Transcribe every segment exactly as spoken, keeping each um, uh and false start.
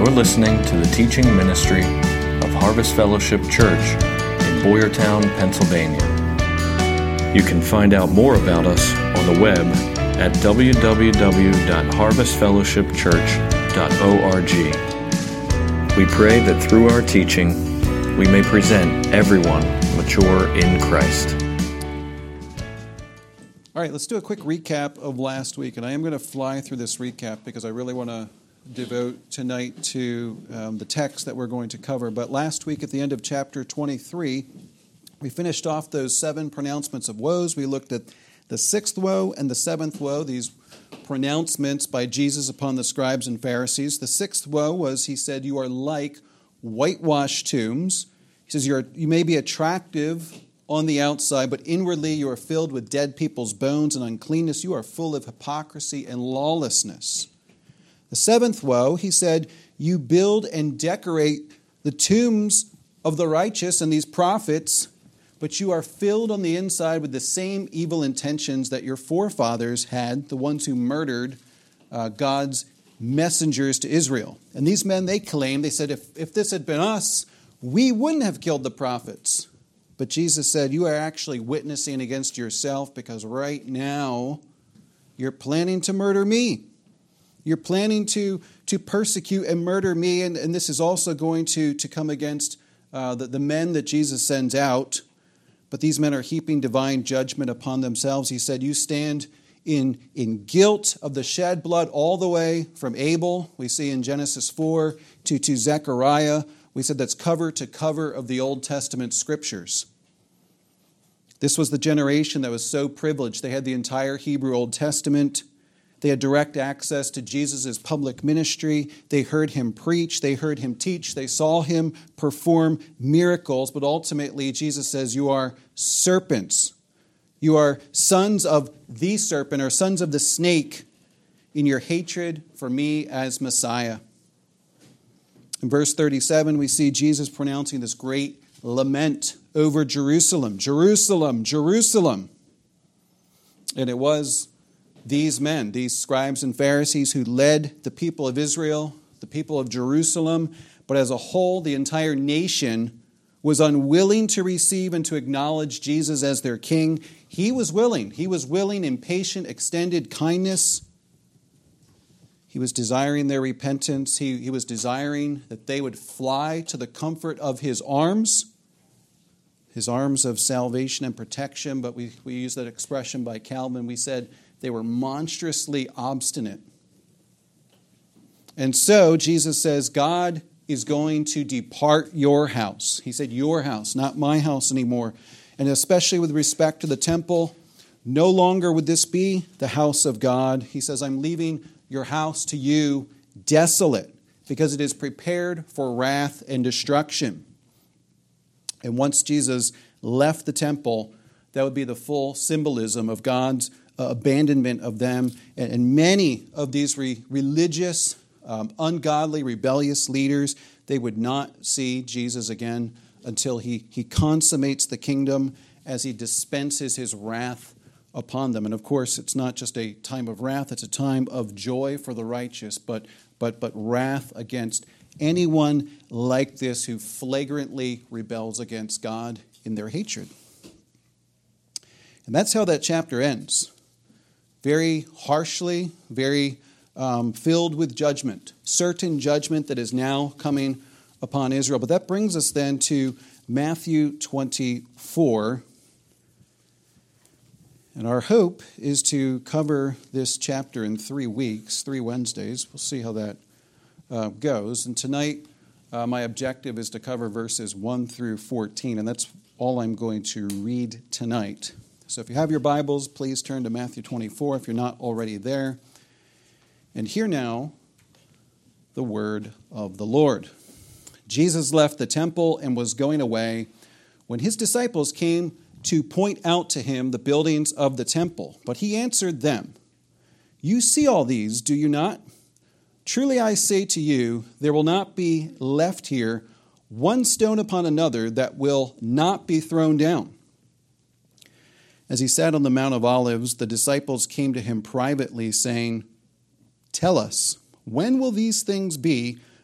You're listening to the teaching ministry of Harvest Fellowship Church in Boyertown, Pennsylvania. You can find out more about us on the web at w w w dot harvest fellowship church dot org. We pray that through our teaching, we may present everyone mature in Christ. All right, let's do a quick recap of last week, and I am going to fly through this recap because I really want to devote tonight to um, the text that we're going to cover. But last week at the end of chapter twenty-three, we finished off those seven pronouncements of woes. We looked at the sixth woe and the seventh woe, these pronouncements by Jesus upon the scribes and Pharisees. The sixth woe was, he said, you are like whitewashed tombs. He says, You're, you may be attractive on the outside, but inwardly you are filled with dead people's bones and uncleanness. You are full of hypocrisy and lawlessness. The seventh woe, he said, you build and decorate the tombs of the righteous and these prophets, but you are filled on the inside with the same evil intentions that your forefathers had, the ones who murdered uh, God's messengers to Israel. And these men, they claimed, they said, if, if this had been us, we wouldn't have killed the prophets. But Jesus said, you are actually witnessing against yourself because right now you're planning to murder me. You're planning to, to persecute and murder me, and, and this is also going to, to come against uh, the, the men that Jesus sends out. But these men are heaping divine judgment upon themselves. He said, you stand in, in guilt of the shed blood all the way from Abel, we see in Genesis four, to, to Zechariah. We said that's cover to cover of the Old Testament scriptures. This was the generation that was so privileged. They had the entire Hebrew Old Testament. They had direct access to Jesus' public ministry. They heard him preach. They heard him teach. They saw him perform miracles. But ultimately, Jesus says, you are serpents. You are sons of the serpent, or sons of the snake, in your hatred for me as Messiah. In verse thirty-seven, we see Jesus pronouncing this great lament over Jerusalem. Jerusalem, Jerusalem. And it was these men, these scribes and Pharisees, who led the people of Israel, the people of Jerusalem, but as a whole, the entire nation was unwilling to receive and to acknowledge Jesus as their king. He was willing. He was willing in patient, extended kindness. He was desiring their repentance. He, he was desiring that they would fly to the comfort of his arms, his arms of salvation and protection. But we, we use that expression by Calvin. We said they were monstrously obstinate. And so Jesus says, God is going to depart your house. He said, your house, not my house anymore. And especially with respect to the temple, no longer would this be the house of God. He says, I'm leaving your house to you desolate, because it is prepared for wrath and destruction. And once Jesus left the temple, that would be the full symbolism of God's uh, abandonment of them. And, and many of these re- religious, um, ungodly, rebellious leaders, they would not see Jesus again until he, he consummates the kingdom, as he dispenses his wrath upon them. And of course, it's not just a time of wrath, it's a time of joy for the righteous, but but but wrath against anyone like this who flagrantly rebels against God in their hatred. And that's how that chapter ends. Very harshly, very um, filled with judgment, certain judgment that is now coming upon Israel. But that brings us then to Matthew twenty-four. And our hope is to cover this chapter in three weeks, three Wednesdays. We'll see how that uh, goes. And tonight, uh, my objective is to cover verses one through fourteen, and that's all I'm going to read tonight. So if you have your Bibles, please turn to Matthew twenty-four if you're not already there. And hear now the word of the Lord. Jesus left the temple and was going away when his disciples came to point out to him the buildings of the temple. But he answered them, you see all these, do you not? Truly I say to you, there will not be left here one stone upon another that will not be thrown down. As he sat on the Mount of Olives, the disciples came to him privately, saying, "Tell us, when will these things be,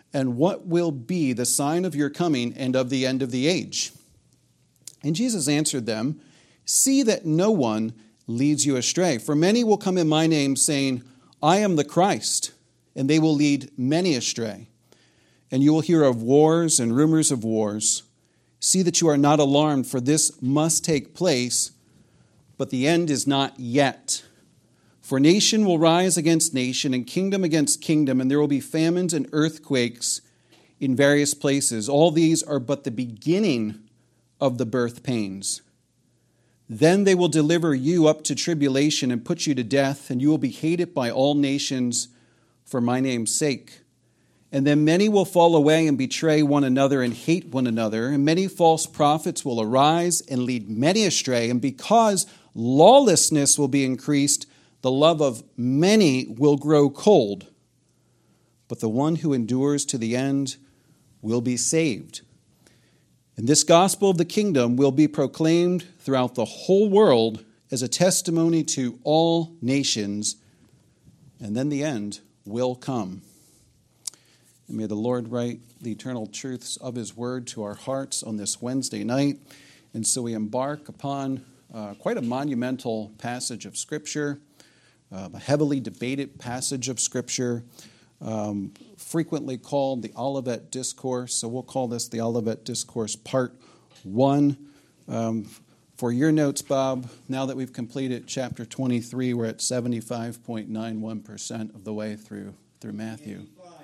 And what will be the sign of your coming and of the end of the age? And Jesus answered them, see that no one leads you astray. For many will come in my name, saying, I am the Christ, and they will lead many astray. And you will hear of wars and rumors of wars. See that you are not alarmed, for this must take place, but the end is not yet. For nation will rise against nation, and kingdom against kingdom, and there will be famines and earthquakes in various places. All these are but the beginning of the birth pains. Then they will deliver you up to tribulation and put you to death, and you will be hated by all nations for my name's sake. And then many will fall away and betray one another and hate one another, and many false prophets will arise and lead many astray. And because lawlessness will be increased, the love of many will grow cold. But the one who endures to the end will be saved. And this gospel of the kingdom will be proclaimed throughout the whole world as a testimony to all nations, and then the end will come. And may the Lord write the eternal truths of his word to our hearts on this Wednesday night. And so we embark upon uh, quite a monumental passage of Scripture, uh, a heavily debated passage of Scripture, um, frequently called the Olivet Discourse. So we'll call this the Olivet Discourse Part one. Um, for your notes, Bob, now that we've completed chapter twenty-three, we're at seventy-five point nine one percent of the way through, through Matthew.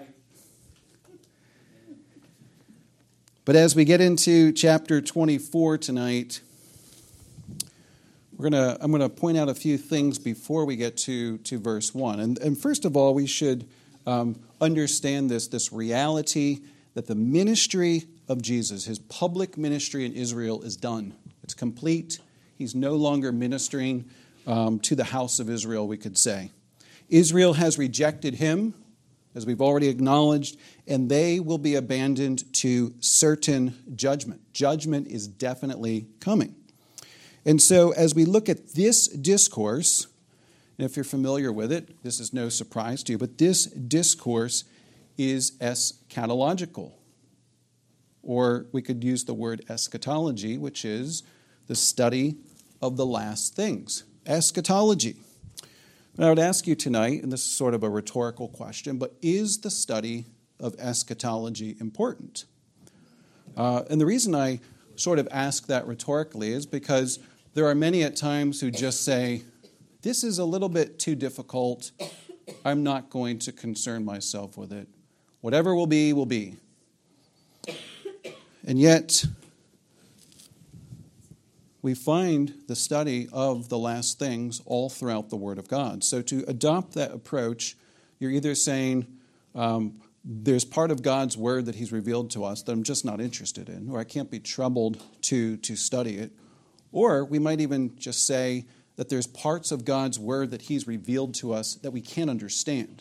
But as we get into chapter twenty-four tonight, we're gonna I'm gonna point out a few things before we get to, to verse one. And, and first of all, we should um, understand this, this reality that the ministry of Jesus, his public ministry in Israel, is done. It's complete. He's no longer ministering um, to the house of Israel, we could say. Israel has rejected him, as we've already acknowledged, and they will be abandoned to certain judgment. Judgment is definitely coming. And so as we look at this discourse, and if you're familiar with it, this is no surprise to you, but this discourse is eschatological. Or we could use the word eschatology, which is the study of the last things. Eschatology. And I would ask you tonight, and this is sort of a rhetorical question, but is the study of eschatology important? Uh, and the reason I sort of ask that rhetorically is because there are many at times who just say, this is a little bit too difficult. I'm not going to concern myself with it. Whatever will be, will be. And yet, we find the study of the last things all throughout the Word of God. So to adopt that approach, you're either saying, um, there's part of God's Word that he's revealed to us that I'm just not interested in, or I can't be troubled to, to study it. Or we might even just say that there's parts of God's Word that he's revealed to us that we can't understand.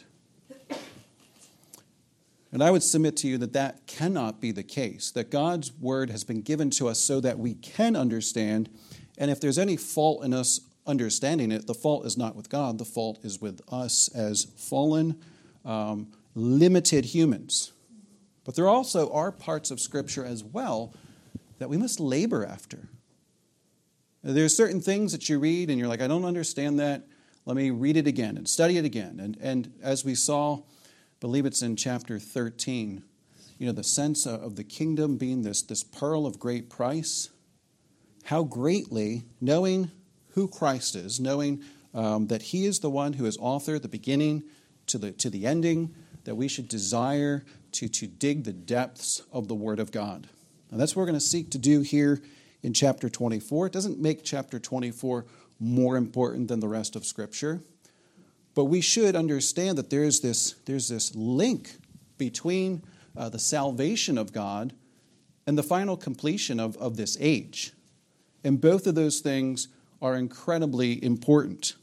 And I would submit to you that that cannot be the case, that God's Word has been given to us so that we can understand, and if there's any fault in us understanding it, the fault is not with God, the fault is with us as fallen, um, limited humans. But there also are parts of Scripture as well that we must labor after. There are certain things that you read and you're like, I don't understand that. Let me read it again and study it again. And, and as we saw, I believe it's in chapter thirteen, you know, the sense of the kingdom being this, this pearl of great price. How greatly, knowing who Christ is, knowing um, that he is the one who is author, the beginning to the, to the ending, that we should desire to, to dig the depths of the Word of God. And that's what we're going to seek to do here in chapter twenty-four. It doesn't make chapter twenty-four more important than the rest of Scripture, but we should understand that there's this, there's this link between uh, the salvation of God and the final completion of, of this age. And both of those things are incredibly important.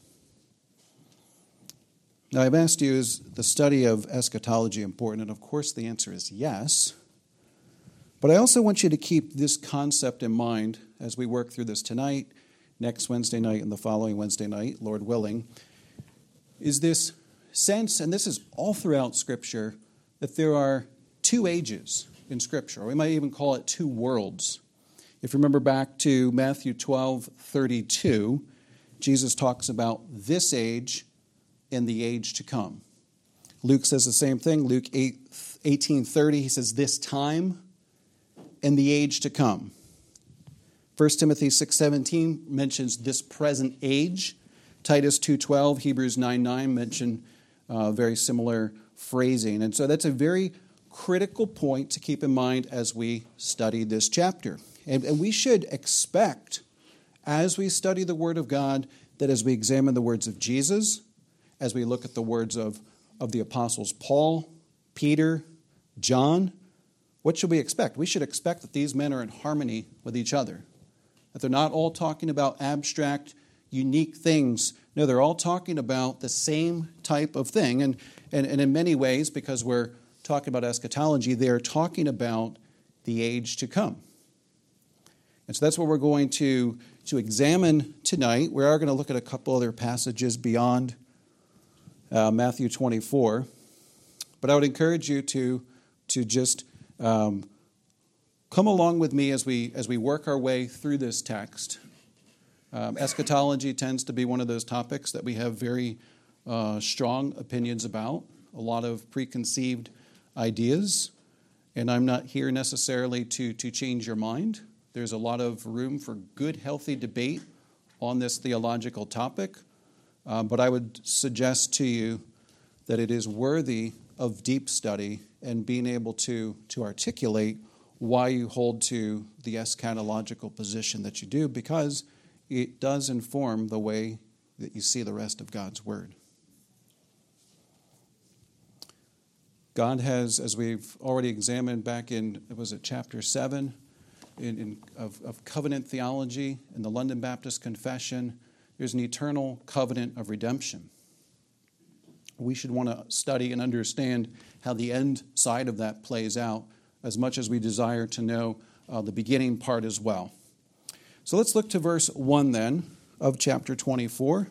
Now, I've asked you, is the study of eschatology important? And of course, the answer is yes. But I also want you to keep this concept in mind as we work through this tonight, next Wednesday night, and the following Wednesday night, Lord willing, is this sense, and this is all throughout Scripture, that there are two ages in Scripture, or we might even call it two worlds. If you remember back to Matthew twelve thirty-two, Jesus talks about this age and the age to come. Luke says the same thing. Luke eighteen thirty, he says this time and the age to come. First Timothy six seventeen mentions this present age. Titus two twelve, Hebrews nine nine mention uh, very similar phrasing. And so that's a very critical point to keep in mind as we study this chapter. And, and we should expect, as we study the Word of God, that as we examine the words of Jesus, as we look at the words of, of the apostles Paul, Peter, John, what should we expect? We should expect that these men are in harmony with each other. That they're not all talking about abstract, unique things. No, they're all talking about the same type of thing. And, and, and in many ways, because we're talking about eschatology, they're talking about the age to come. And so that's what we're going to, to examine tonight. We are going to look at a couple other passages beyond uh, Matthew twenty-four. But I would encourage you to, to just um, come along with me as we, as we work our way through this text. Um, eschatology tends to be one of those topics that we have very uh, strong opinions about, a lot of preconceived ideas, and I'm not here necessarily to, to change your mind. There's a lot of room for good, healthy debate on this theological topic, uh, but I would suggest to you that it is worthy of deep study and being able to, to articulate why you hold to the eschatological position that you do, because it does inform the way that you see the rest of God's Word. God has, as we've already examined back in, was it chapter seven in, in, of, of covenant theology in the London Baptist Confession, there's an eternal covenant of redemption. We should want to study and understand how the end side of that plays out as much as we desire to know uh, the beginning part as well. So let's look to verse one then of chapter twenty-four.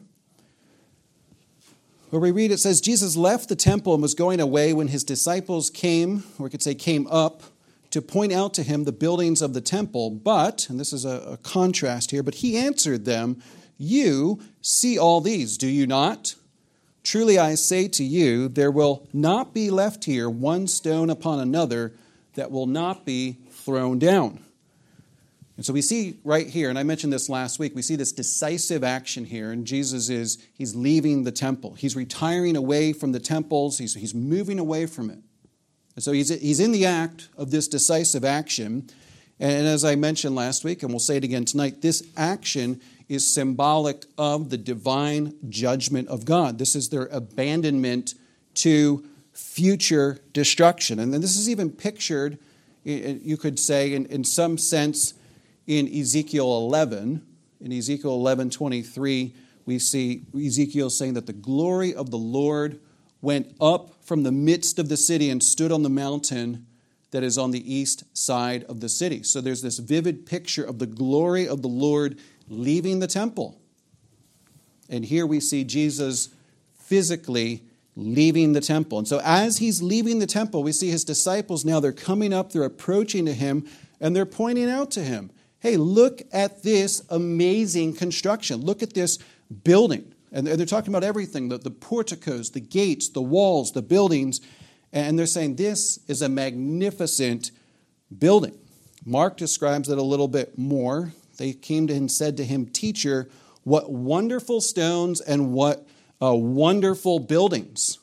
Where we read, it says, Jesus left the temple and was going away when his disciples came, or we could say came up, to point out to him the buildings of the temple. But, and this is a, a contrast here, but he answered them, you see all these, do you not? Truly I say to you, there will not be left here one stone upon another that will not be thrown down. And so we see right here, and I mentioned this last week, we see this decisive action here, and Jesus is, he's leaving the temple. He's retiring away from the temples. He's, he's moving away from it. And so he's, he's in the act of this decisive action. And as I mentioned last week, and we'll say it again tonight, this action is symbolic of the divine judgment of God. This is their abandonment to future destruction. And then this is even pictured, you could say, in, in some sense, in Ezekiel eleven. In Ezekiel eleven twenty-three, we see Ezekiel saying that the glory of the Lord went up from the midst of the city and stood on the mountain that is on the east side of the city. So there's this vivid picture of the glory of the Lord leaving the temple. And here we see Jesus physically leaving the temple. And so as he's leaving the temple, we see his disciples now, they're coming up, they're approaching to him, and they're pointing out to him, hey, look at this amazing construction. Look at this building. And they're talking about everything, the, the porticos, the gates, the walls, the buildings. And they're saying this is a magnificent building. Mark describes it a little bit more. They came to him and said to him, teacher, what wonderful stones and what uh, wonderful buildings.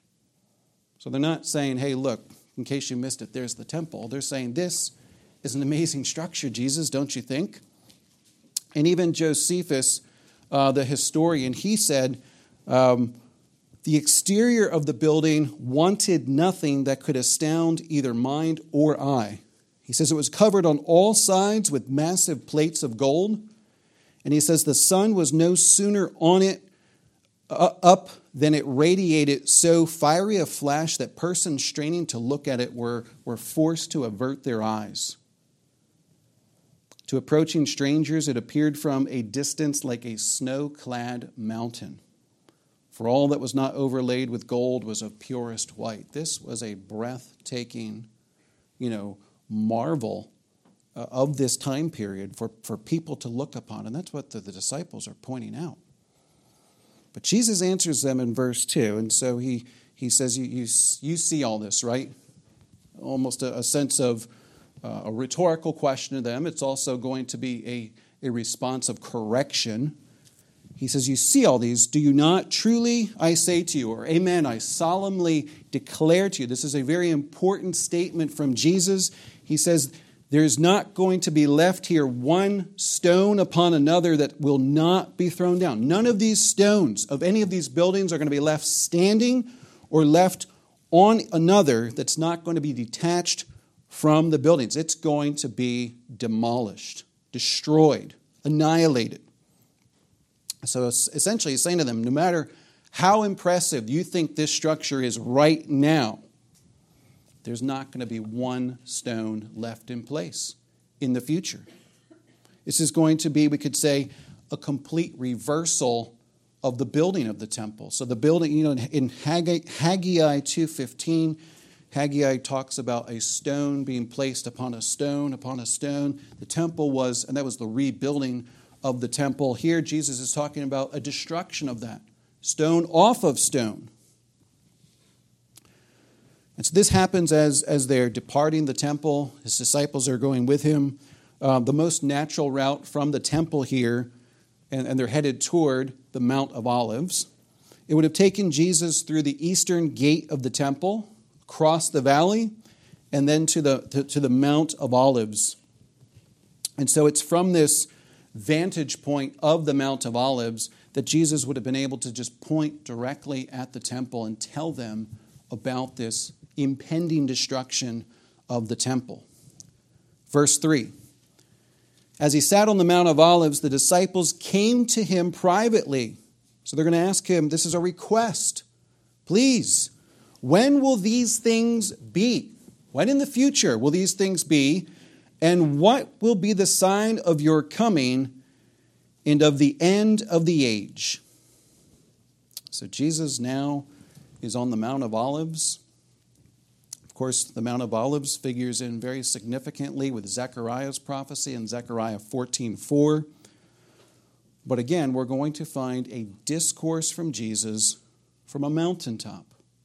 So they're not saying, hey, look, in case you missed it, there's the temple. They're saying this is an amazing structure, Jesus, don't you think? And even Josephus, uh, the historian, he said, um, the exterior of the building wanted nothing that could astound either mind or eye. He says it was covered on all sides with massive plates of gold. And he says the sun was no sooner on it uh, up than it radiated so fiery a flash that persons straining to look at it were, were forced to avert their eyes. To approaching strangers, it appeared from a distance like a snow-clad mountain. For all that was not overlaid with gold was of purest white. This was a breathtaking you know, marvel uh, of this time period for, for people to look upon. And that's what the, the disciples are pointing out. But Jesus answers them in verse two. And so he, he says, you, you, you see all this, right? Almost a, a sense of uh, a rhetorical question to them. It's also going to be a, a response of correction. He says, you see all these. Do you not? Truly, I say to you, or amen, I solemnly declare to you. This is a very important statement from Jesus. He says, there's not going to be left here one stone upon another that will not be thrown down. None of these stones of any of these buildings are going to be left standing or left on another that's not going to be detached from the buildings. It's going to be demolished, destroyed, annihilated. So essentially he's saying to them, no matter how impressive you think this structure is right now, there's not going to be one stone left in place in the future. This is going to be, we could say, a complete reversal of the building of the temple. So the building, you know, in Haggai, Haggai two fifteen, Haggai talks about a stone being placed upon a stone, upon a stone. The temple was, and that was the rebuilding of the temple. Here Jesus is talking about a destruction of that. Stone off of stone. And so this happens as, as they're departing the temple. His disciples are going with him. Uh, the most natural route from the temple here, and, and they're headed toward the Mount of Olives. It would have taken Jesus through the eastern gate of the temple, across the valley, and then to the, to, to the Mount of Olives. And so it's from this vantage point of the Mount of Olives that Jesus would have been able to just point directly at the temple and tell them about this impending destruction of the temple. Verse three. As he sat on the Mount of Olives, the disciples came to him privately. So they're going to ask him, this is a request. Please, when will these things be? When in the future will these things be? And what will be the sign of your coming and of the end of the age? So Jesus now is on the Mount of Olives. Of course, the Mount of Olives figures in very significantly with Zechariah's prophecy in Zechariah fourteen four. But again, we're going to find a discourse from Jesus from a mountaintop.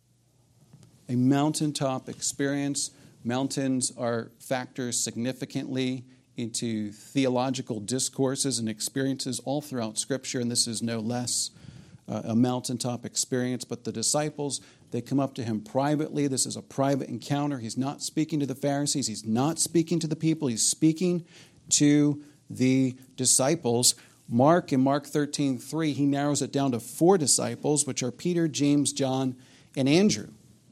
A mountaintop experience. Mountains are factors significantly into theological discourses and experiences all throughout Scripture, and this is no less uh, a mountaintop experience. But the disciples, they come up to him privately. This is a private encounter. He's not speaking to the Pharisees. He's not speaking to the people. He's speaking to the disciples. Mark, in Mark thirteen three, he narrows it down to four disciples, which are Peter, James, John, and Andrew.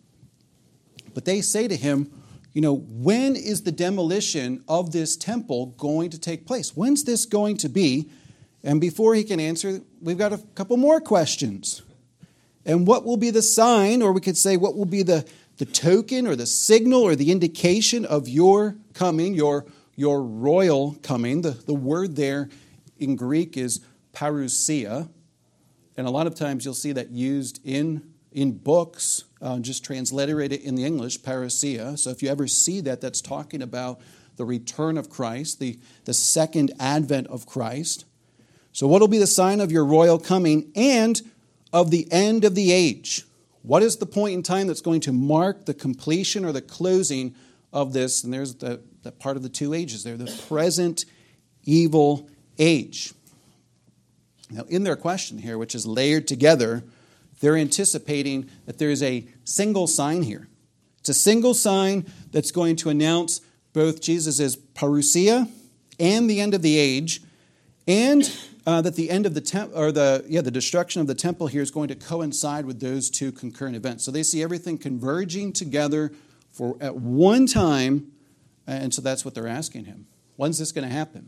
But they say to him, you know, when is the demolition of this temple going to take place? When's this going to be? And before he can answer, we've got a couple more questions. And what will be the sign, or we could say what will be the, the token or the signal or the indication of your coming, your, your royal coming? The, the word there in Greek is parousia. And a lot of times you'll see that used in in books, uh, just transliterated in the English, parousia. So if you ever see that, that's talking about the return of Christ, the, the second advent of Christ. So what will be the sign of your royal coming and of the end of the age? What is the point in time that's going to mark the completion or the closing of this? And there's the, the part of the two ages there, the present evil age. Now, in their question here, which is layered together, they're anticipating that there is a single sign here. It's a single sign that's going to announce both Jesus' parousia and the end of the age, and uh, that the end of the temp- or the yeah the destruction of the temple here is going to coincide with those two concurrent events. So they see everything converging together for at one time, and so that's what they're asking him. When's this going to happen?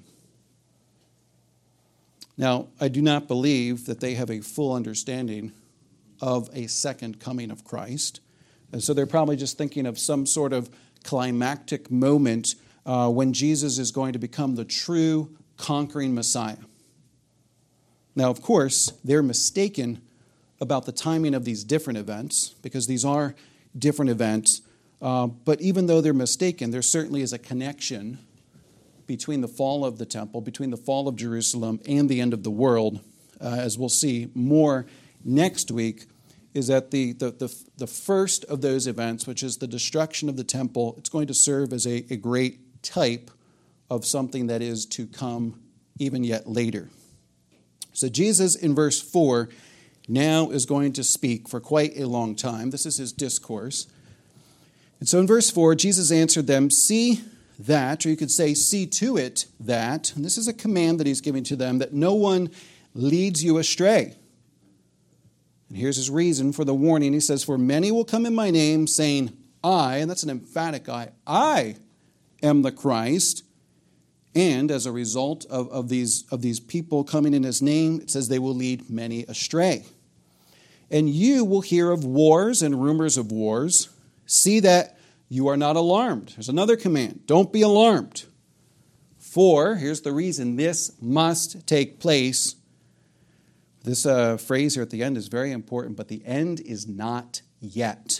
Now, I do not believe that they have a full understanding of a second coming of Christ. And so they're probably just thinking of some sort of climactic moment uh, when Jesus is going to become the true conquering Messiah. Now, of course, they're mistaken about the timing of these different events, because these are different events. Uh, but even though they're mistaken, there certainly is a connection between the fall of the temple, between the fall of Jerusalem and the end of the world, uh, as we'll see more next week, is that the, the, the, the first of those events, which is the destruction of the temple, it's going to serve as a, a great type of something that is to come even yet later. So Jesus, in verse four, now is going to speak for quite a long time. This is his discourse. And so in verse four, Jesus answered them, "See that," or you could say, "see to it that," and this is a command that he's giving to them, "that no one leads you astray." And here's his reason for the warning. He says, "For many will come in my name, saying, I," and that's an emphatic I, "I am the Christ." And as a result of, of, these, of these people coming in his name, it says they will lead many astray. "And you will hear of wars and rumors of wars. See that you are not alarmed." There's another command. Don't be alarmed. "For," here's the reason, "this must take place." This uh, phrase here at the end is very important, but the end is not yet.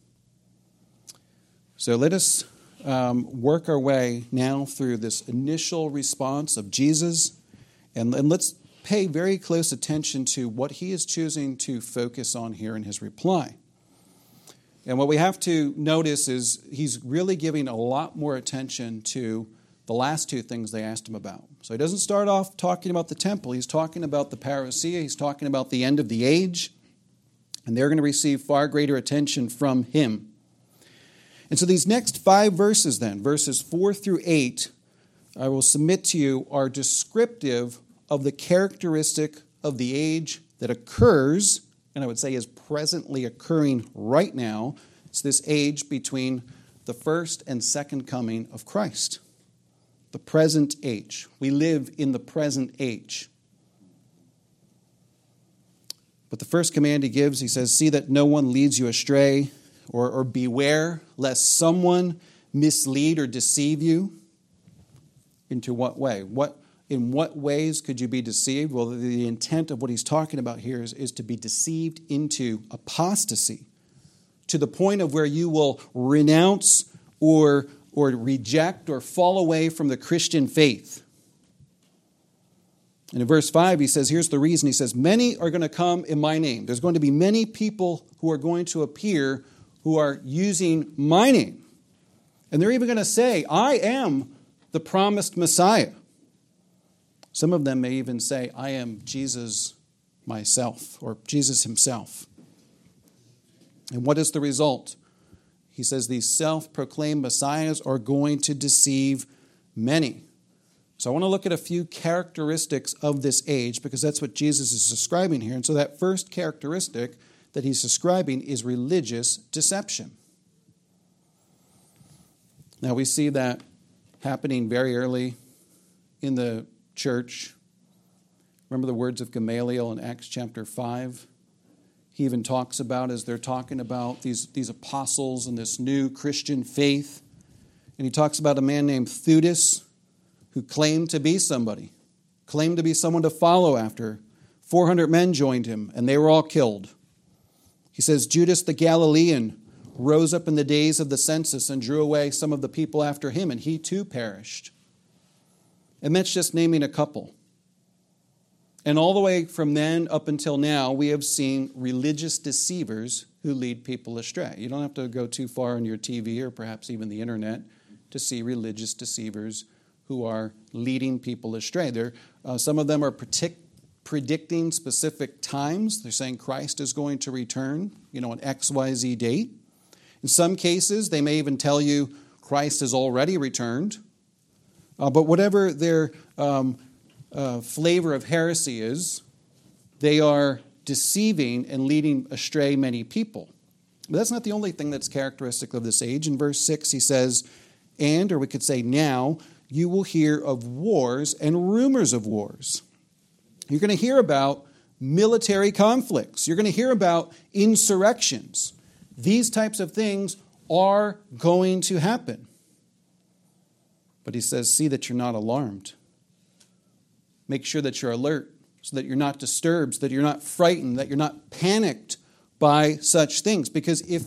So let us um, work our way now through this initial response of Jesus, and, and let's pay very close attention to what he is choosing to focus on here in his reply. And what we have to notice is he's really giving a lot more attention to the last two things they asked him about. So he doesn't start off talking about the temple. He's talking about the parousia. He's talking about the end of the age. And they're going to receive far greater attention from him. And so these next five verses then, verses four through eight, I will submit to you, are descriptive of the characteristic of the age that occurs, and I would say is presently occurring right now. It's this age between the first and second coming of Christ. The present age. We live in the present age. But the first command he gives, he says, "See that no one leads you astray," or, or "beware lest someone mislead or deceive you." Into what way? What In what ways could you be deceived? Well, the intent of what he's talking about here is, is to be deceived into apostasy, to the point of where you will renounce or, or reject or fall away from the Christian faith. And in verse five, he says, here's the reason. He says, "Many are going to come in my name." There's going to be many people who are going to appear who are using my name. And they're even going to say, "I am the promised Messiah." Some of them may even say, "I am Jesus myself," or Jesus himself. And what is the result? He says these self-proclaimed messiahs are going to deceive many. So I want to look at a few characteristics of this age, because that's what Jesus is describing here. And so that first characteristic that he's describing is religious deception. Now we see that happening very early in the church. Remember the words of Gamaliel in Acts chapter five? He even talks about, as they're talking about these, these apostles and this new Christian faith, and he talks about a man named Theudas who claimed to be somebody, claimed to be someone to follow after. four hundred men joined him, and they were all killed. He says Judas the Galilean rose up in the days of the census and drew away some of the people after him, and he too perished. And that's just naming a couple. And all the way from then up until now, we have seen religious deceivers who lead people astray. You don't have to go too far on your T V or perhaps even the internet to see religious deceivers who are leading people astray. They're, uh, some of them are partic- predicting specific times. They're saying Christ is going to return, you know, an X Y Z date. In some cases, they may even tell you Christ has already returned. Uh, but whatever their um, uh, flavor of heresy is, they are deceiving and leading astray many people. But that's not the only thing that's characteristic of this age. In verse six, he says, "And," or we could say now, "you will hear of wars and rumors of wars." You're going to hear about military conflicts. You're going to hear about insurrections. These types of things are going to happen. But he says, see that you're not alarmed. Make sure that you're alert so that you're not disturbed, so that you're not frightened, that you're not panicked by such things. Because if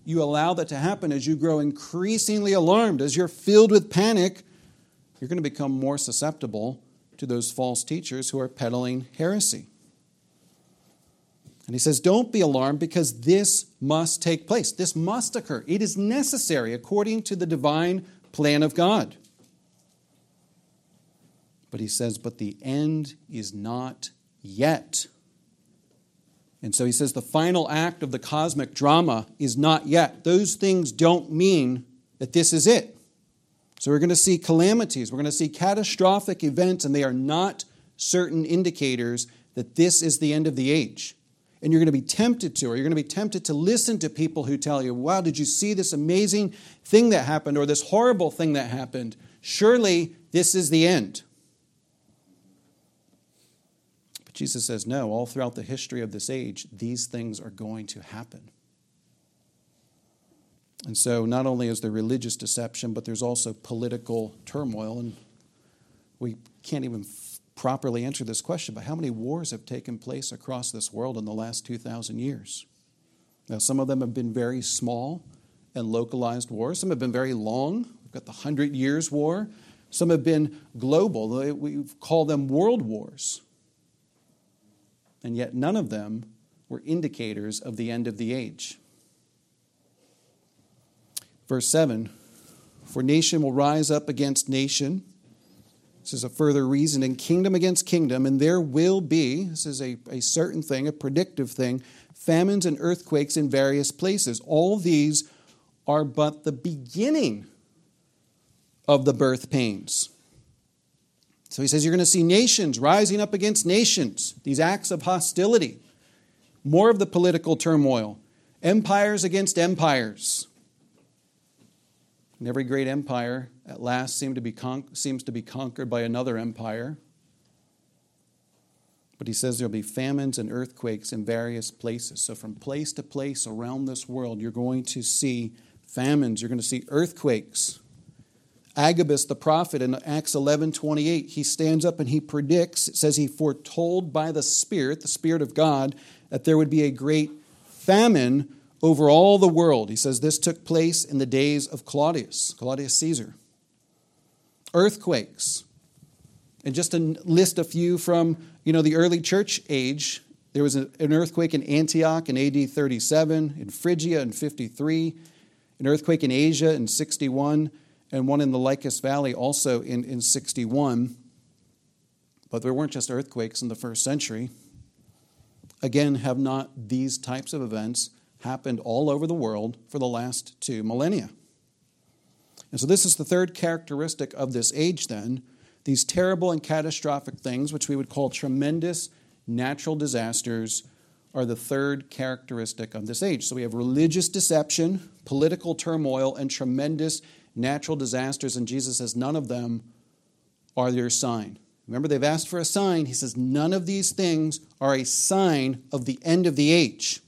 you allow that to happen, as you grow increasingly alarmed, as you're filled with panic, you're going to become more susceptible to those false teachers who are peddling heresy. And he says, don't be alarmed, because this must take place. This must occur. It is necessary according to the divine plan of God. But he says, but the end is not yet. And so he says the final act of the cosmic drama is not yet. Those things don't mean that this is it. So we're going to see calamities. We're going to see catastrophic events, and they are not certain indicators that this is the end of the age. And you're going to be tempted to, or you're going to be tempted to listen to people who tell you, wow, did you see this amazing thing that happened, or this horrible thing that happened? Surely this is the end. But Jesus says, no, all throughout the history of this age, these things are going to happen. And so not only is there religious deception, but there's also political turmoil. And we can't even f- properly answer this question, but how many wars have taken place across this world in the last two thousand years? Now, some of them have been very small and localized wars. Some have been very long. We've got the Hundred Years' War. Some have been global. We call them world wars. And yet none of them were indicators of the end of the age. Verse seven, for nation will rise up against nation. This is a further reason, and kingdom against kingdom, and there will be, this is a, a certain thing, a predictive thing, famines and earthquakes in various places. All these are but the beginning of the birth pains. So he says you're going to see nations rising up against nations, these acts of hostility, more of the political turmoil, empires against empires. And every great empire at last seemed to be con- seems to be conquered by another empire. But he says there'll be famines and earthquakes in various places. So from place to place around this world, you're going to see famines. You're going to see earthquakes. Agabus, the prophet, in Acts eleven twenty-eight, he stands up and he predicts, it says he foretold by the Spirit, the Spirit of God, that there would be a great famine over all the world. He says this took place in the days of Claudius, Claudius Caesar. Earthquakes. And just to list a few from, you know, the early church age, there was an earthquake in Antioch in A D thirty-seven, in Phrygia in fifty-three, an earthquake in Asia in sixty-one, and one in the Lycus Valley also in, in sixty-one. But there weren't just earthquakes in the first century. Again, have not these types of events happened all over the world for the last two millennia? And so this is the third characteristic of this age then. These terrible and catastrophic things, which we would call tremendous natural disasters, are the third characteristic of this age. So we have religious deception, political turmoil, and tremendous natural disasters, and Jesus says none of them are your sign. Remember, they've asked for a sign. He says none of these things are a sign of the end of the age.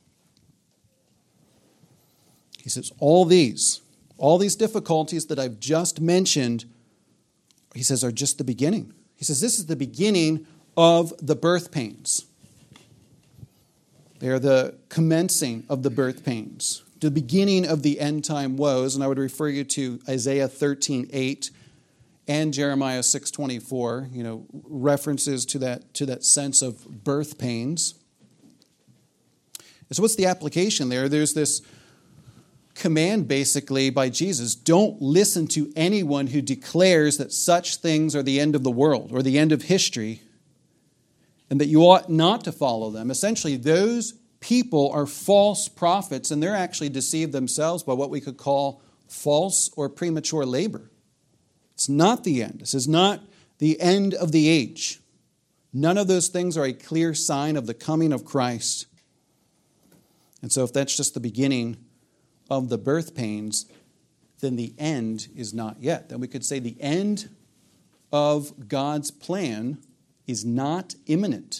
He says all these, all these difficulties that I've just mentioned, he says, are just the beginning. He says this is the beginning of the birth pains. They are the commencing of the birth pains, the beginning of the end time woes. And I would refer you to Isaiah thirteen eight and Jeremiah six twenty-four, you know, references to that, to that sense of birth pains. And so what's the application there? There's this command basically by Jesus: don't listen to anyone who declares that such things are the end of the world or the end of history, and that you ought not to follow them. Essentially, those people are false prophets, and they're actually deceived themselves by what we could call false or premature labor. It's not the end. This is not the end of the age. None of those things are a clear sign of the coming of Christ. And so if that's just the beginning of the birth pains, then the end is not yet. Then we could say the end of God's plan is not imminent.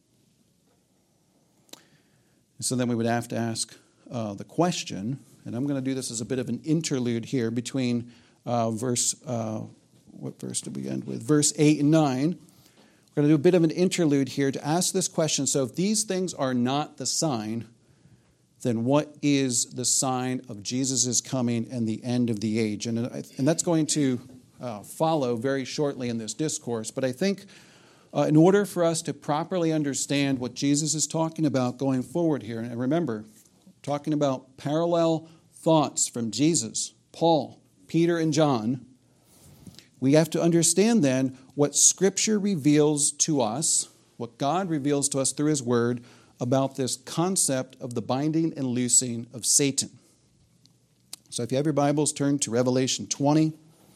And so then we would have to ask uh, the question, and I'm going to do this as a bit of an interlude here between uh, verse, uh, what verse did we end with? Verse eight and nine. We're going to do a bit of an interlude here to ask this question. So if these things are not the sign, then what is the sign of Jesus' coming and the end of the age? And, and that's going to uh, follow very shortly in this discourse. But I think uh, in order for us to properly understand what Jesus is talking about going forward here, and remember, talking about parallel thoughts from Jesus, Paul, Peter, and John, we have to understand then what Scripture reveals to us, what God reveals to us through His Word about this concept of the binding and loosing of Satan. So if you have your Bibles, turn to Revelation twenty.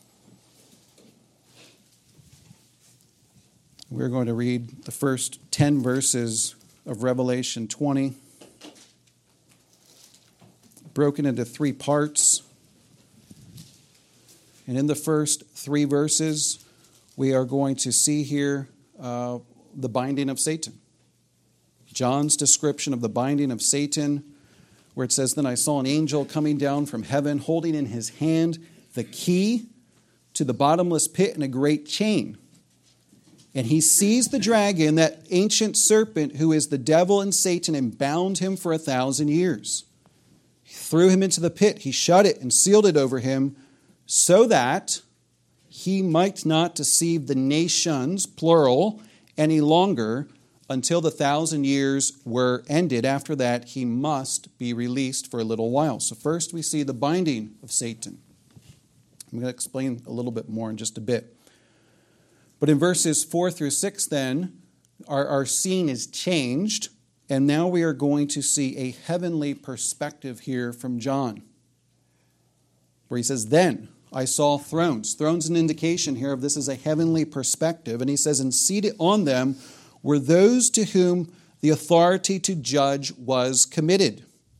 We're going to read the first ten verses of Revelation twenty, broken into three parts. And in the first three verses, we are going to see here uh, the binding of Satan. John's description of the binding of Satan, where it says, "Then I saw an angel coming down from heaven, holding in his hand the key to the bottomless pit and a great chain. And he seized the dragon, that ancient serpent who is the devil and Satan, and bound him for a thousand years. He threw him into the pit. He shut it and sealed it over him, so that he might not deceive the nations," plural, "any longer, until the thousand years were ended. After that, he must be released for a little while." So first we see the binding of Satan. I'm going to explain a little bit more in just a bit. But in verses four through six then, our, our scene is changed, and now we are going to see a heavenly perspective here from John, where he says, "Then I saw thrones." Thrones an indication here of this is a heavenly perspective. And he says, "And seated on them were those to whom the authority to judge was committed.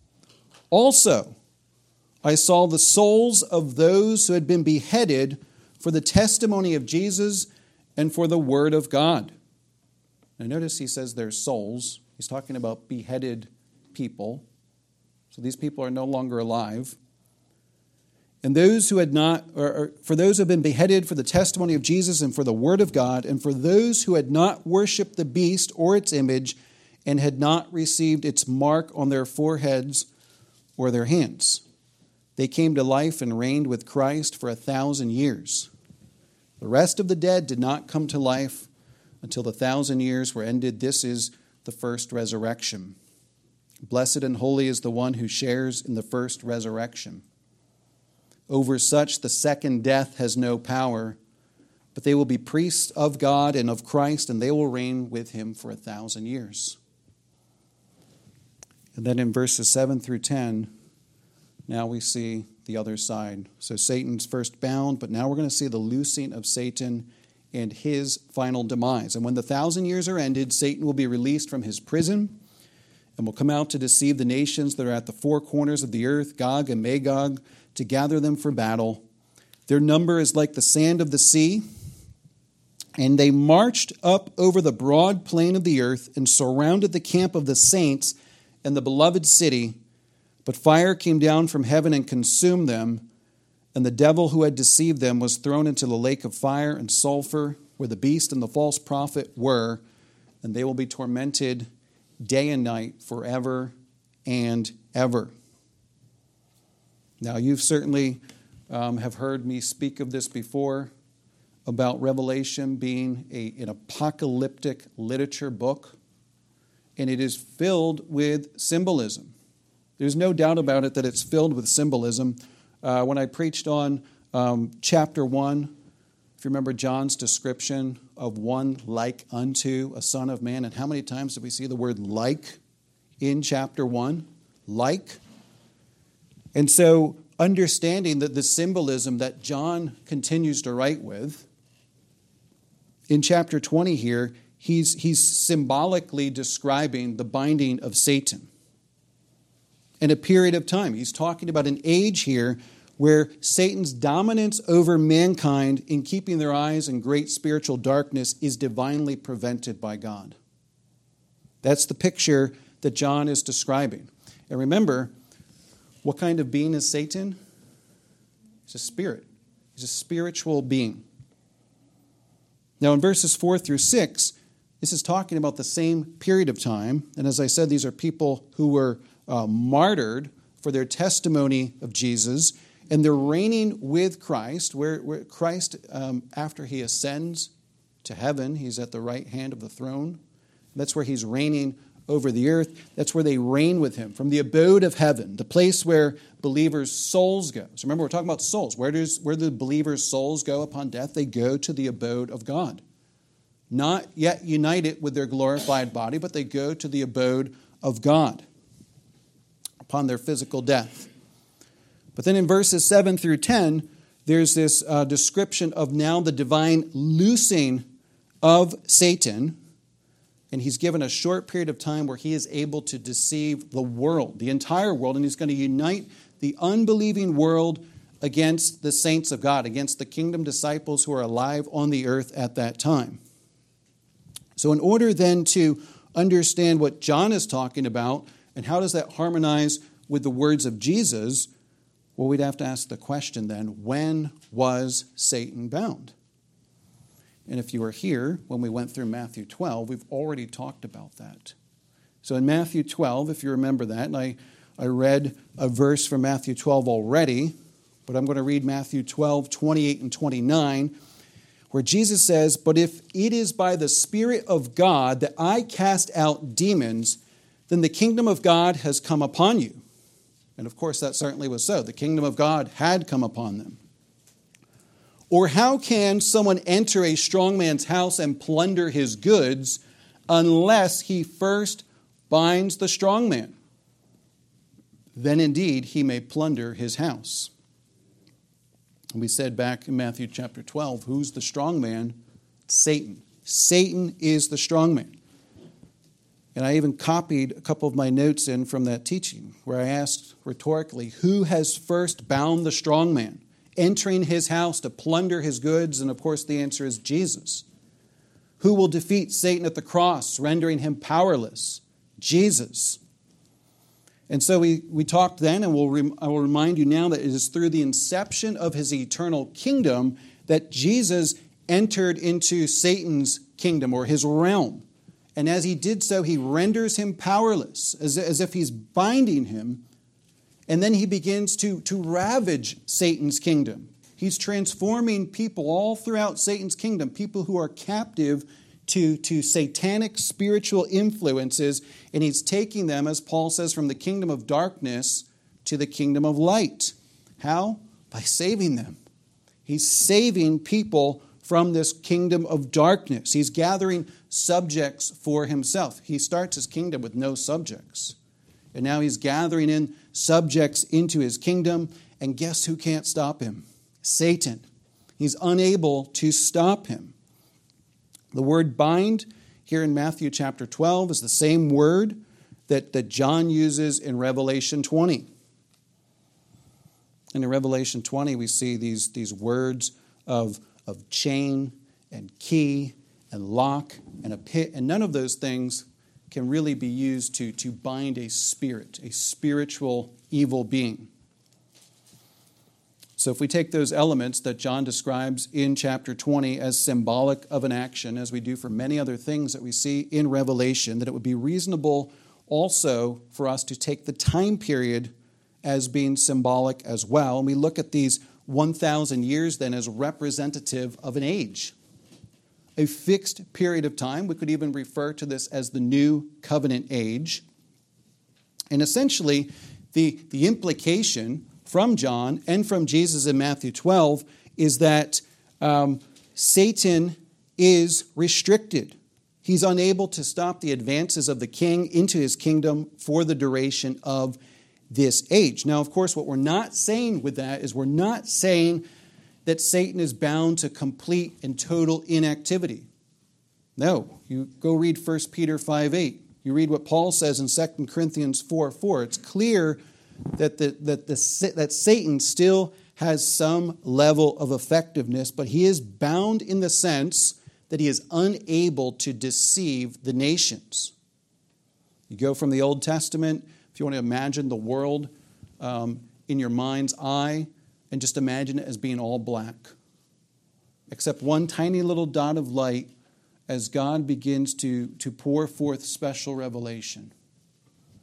Also, I saw the souls of those who had been beheaded for the testimony of Jesus and for the word of God." Now notice he says their souls. He's talking about beheaded people. So these people are no longer alive. "And those who had not, or, or for those who have been beheaded for the testimony of Jesus and for the word of God, and for those who had not worshipped the beast or its image, and had not received its mark on their foreheads or their hands. They came to life and reigned with Christ for a thousand years. The rest of the dead did not come to life until the thousand years were ended. This is the first resurrection. Blessed and holy is the one who shares in the first resurrection. Over such the second death has no power, but they will be priests of God and of Christ, and they will reign with him for a thousand years." And then in verses seven through ten, now we see the other side. So Satan's first bound, but now we're going to see the loosing of Satan and his final demise. "And when the thousand years are ended, Satan will be released from his prison and will come out to deceive the nations that are at the four corners of the earth, Gog and Magog, to gather them for battle. Their number is like the sand of the sea. And they marched up over the broad plain of the earth and surrounded the camp of the saints and the beloved city. But fire came down from heaven and consumed them. And the devil who had deceived them was thrown into the lake of fire and sulfur, where the beast and the false prophet were. And they will be tormented day and night forever and ever." Now, you've certainly um, have heard me speak of this before, about Revelation being a, an apocalyptic literature book, and it is filled with symbolism. There's no doubt about it that it's filled with symbolism. Uh, when I preached on um, chapter one, if you remember John's description of one like unto a son of man, and how many times did we see the word like in chapter one? Like. And so understanding that the symbolism that John continues to write with, in chapter twenty here, he's, he's symbolically describing the binding of Satan in a period of time. He's talking about an age here where Satan's dominance over mankind in keeping their eyes in great spiritual darkness is divinely prevented by God. That's the picture that John is describing. And remember, what kind of being is Satan? He's a spirit. He's a spiritual being. Now in verses four through six, this is talking about the same period of time. And as I said, these are people who were uh, martyred for their testimony of Jesus, and they're reigning with Christ, where, where Christ, um, after he ascends to heaven, he's at the right hand of the throne. That's where he's reigning over the earth. That's where they reign with him, from the abode of heaven, the place where believers' souls go. So remember, we're talking about souls. Where does where do the believers' souls go upon death? They go to the abode of God. Not yet united with their glorified body, but they go to the abode of God upon their physical death. But then in verses seven through ten, there's this uh, description of now the divine loosing of Satan. And he's given a short period of time where he is able to deceive the world, the entire world, and he's going to unite the unbelieving world against the saints of God, against the kingdom disciples who are alive on the earth at that time. So in order then to understand what John is talking about and how does that harmonize with the words of Jesus, well, we'd have to ask the question then, when was Satan bound? And if you were here when we went through Matthew twelve, we've already talked about that. So in Matthew twelve, if you remember that, and I, I read a verse from Matthew twelve already, but I'm going to read Matthew twelve, twenty-eight and twenty-nine, where Jesus says, "But if it is by the Spirit of God that I cast out demons, then the kingdom of God has come upon you." And of course, that certainly was so. The kingdom of God had come upon them. "Or how can someone enter a strong man's house and plunder his goods unless he first binds the strong man? Then indeed he may plunder his house." And we said back in Matthew chapter twelve, who's the strong man? Satan. Satan is the strong man. And I even copied a couple of my notes in from that teaching where I asked rhetorically, who has first bound the strong man, entering his house to plunder his goods? And of course the answer is Jesus. Who will defeat Satan at the cross, rendering him powerless? Jesus. And so we, we talked then, and we'll rem, I will remind you now that it is through the inception of his eternal kingdom that Jesus entered into Satan's kingdom or his realm. And as he did so, he renders him powerless, as, as if he's binding him. And then he begins to, to ravage Satan's kingdom. He's transforming people all throughout Satan's kingdom, people who are captive to, to satanic spiritual influences, and he's taking them, as Paul says, from the kingdom of darkness to the kingdom of light. How? By saving them. He's saving people from this kingdom of darkness. He's gathering subjects for himself. He starts his kingdom with no subjects. And now he's gathering in subjects into his kingdom. And guess who can't stop him? Satan. He's unable to stop him. The word bind here in Matthew chapter twelve is the same word that, that John uses in Revelation twenty. And in Revelation twenty, we see these, these words of, of chain and key and lock and a pit. And none of those things can really be used to, to bind a spirit, a spiritual evil being. So if we take those elements that John describes in chapter twenty as symbolic of an action, as we do for many other things that we see in Revelation, that it would be reasonable also for us to take the time period as being symbolic as well. And we look at these one thousand years then as representative of an age, a fixed period of time. We could even refer to this as the New Covenant age. And essentially, the, the implication from John and from Jesus in Matthew twelve is that um, Satan is restricted. He's unable to stop the advances of the king into his kingdom for the duration of this age. Now, of course, what we're not saying with that is we're not saying that Satan is bound to complete and total inactivity. No, you go read First Peter five eight. You read what Paul says in Second Corinthians four four. It's clear that, the, that, the, that Satan still has some level of effectiveness, but he is bound in the sense that he is unable to deceive the nations. You go from the Old Testament, if you want to imagine the world um, in your mind's eye, and just imagine it as being all black, except one tiny little dot of light as God begins to, to pour forth special revelation.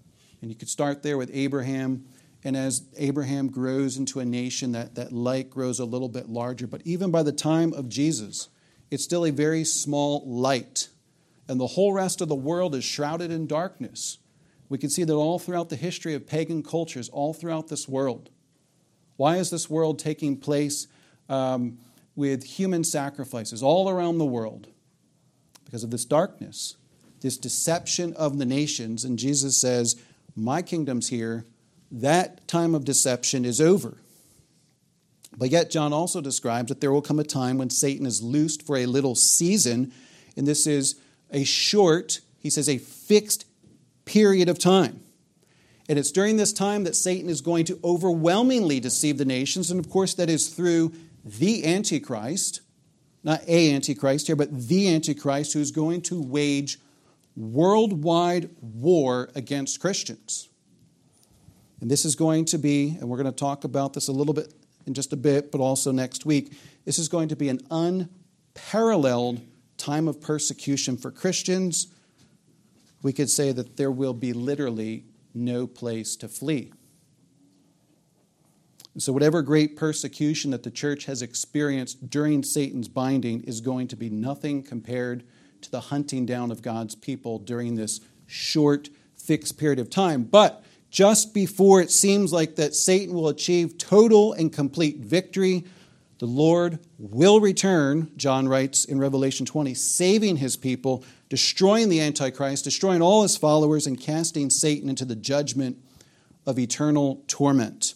And you could start there with Abraham. And as Abraham grows into a nation, that, that light grows a little bit larger. But even by the time of Jesus, it's still a very small light. And the whole rest of the world is shrouded in darkness. We can see that all throughout the history of pagan cultures, all throughout this world. Why is this world taking place um, with human sacrifices all around the world? Because of this darkness, this deception of the nations. And Jesus says, my kingdom's here. That time of deception is over. But yet John also describes that there will come a time when Satan is loosed for a little season. And this is a short, he says, a fixed period of time. And it's during this time that Satan is going to overwhelmingly deceive the nations. And of course, that is through the Antichrist, not a Antichrist here, but the Antichrist, who's going to wage worldwide war against Christians. And this is going to be, and we're going to talk about this a little bit in just a bit, but also next week, this is going to be an unparalleled time of persecution for Christians. We could say that there will be literally no place to flee. And so whatever great persecution that the church has experienced during Satan's binding is going to be nothing compared to the hunting down of God's people during this short, fixed period of time. But just before it seems like that Satan will achieve total and complete victory, the Lord will return, John writes in Revelation twenty, saving his people, destroying the Antichrist, destroying all his followers, and casting Satan into the judgment of eternal torment.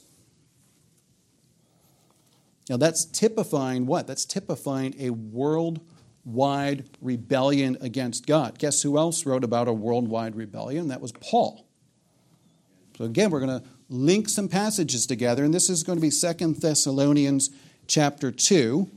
Now that's typifying what? That's typifying a worldwide rebellion against God. Guess who else wrote about a worldwide rebellion? That was Paul. So again, we're going to link some passages together, and this is going to be Second Thessalonians chapter two,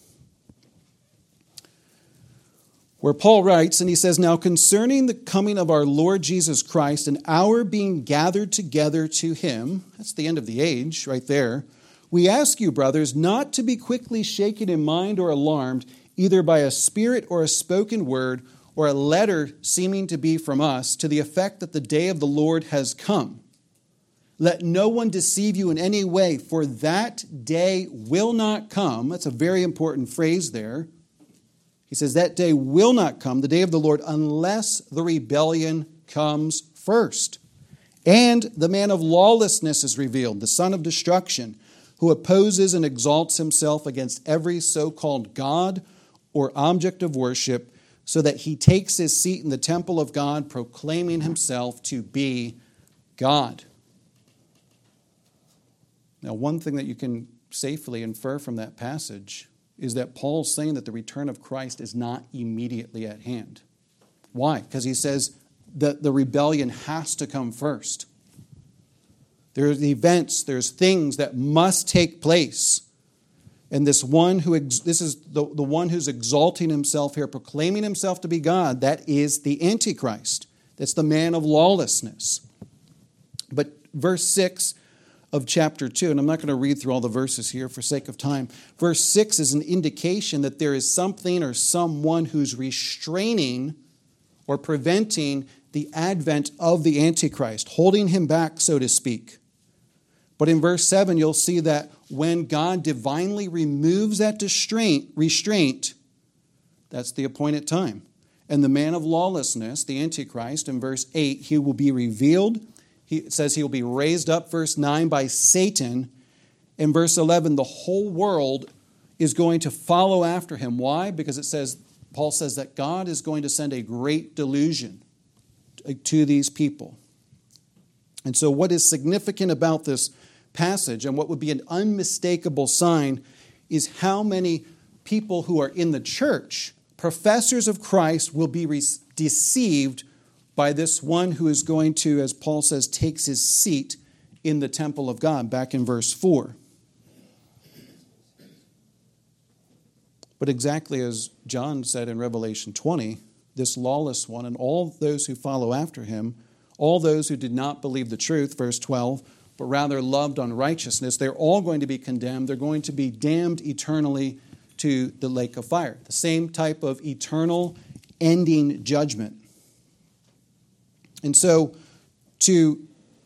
where Paul writes, and he says, now concerning the coming of our Lord Jesus Christ and our being gathered together to him, that's the end of the age right there, we ask you, brothers, not to be quickly shaken in mind or alarmed, either by a spirit or a spoken word, or a letter seeming to be from us, to the effect that the day of the Lord has come. Let no one deceive you in any way, for that day will not come. That's a very important phrase there. He says that day will not come, the day of the Lord, unless the rebellion comes first. And the man of lawlessness is revealed, the son of destruction, who opposes and exalts himself against every so-called God or object of worship, so that he takes his seat in the temple of God, proclaiming himself to be God. Now, one thing that you can safely infer from that passage is that Paul's saying that the return of Christ is not immediately at hand. Why? Because he says that the rebellion has to come first. There's events, there's things that must take place. And this one who, this is the, the one who's exalting himself here, proclaiming himself to be God, that is the Antichrist. That's the man of lawlessness. But verse six of chapter two, and I'm not going to read through all the verses here for sake of time. Verse six is an indication that there is something or someone who's restraining or preventing the advent of the Antichrist, holding him back, so to speak. But in verse seven, you'll see that when God divinely removes that restraint, restraint, that's the appointed time. And the man of lawlessness, the Antichrist, in verse eight, he will be revealed. He, it says he will be raised up, verse nine, by Satan. In verse eleven, the whole world is going to follow after him. Why? Because it says, Paul says that God is going to send a great delusion to these people. And so what is significant about this passage, and what would be an unmistakable sign, is how many people who are in the church, professors of Christ, will be re- deceived by this one who is going to, as Paul says, takes his seat in the temple of God, back in verse four. But exactly as John said in Revelation twenty, this lawless one and all those who follow after him, all those who did not believe the truth, verse twelve, but rather loved unrighteousness, they're all going to be condemned. They're going to be damned eternally to the lake of fire. The same type of eternal ending judgment. And so to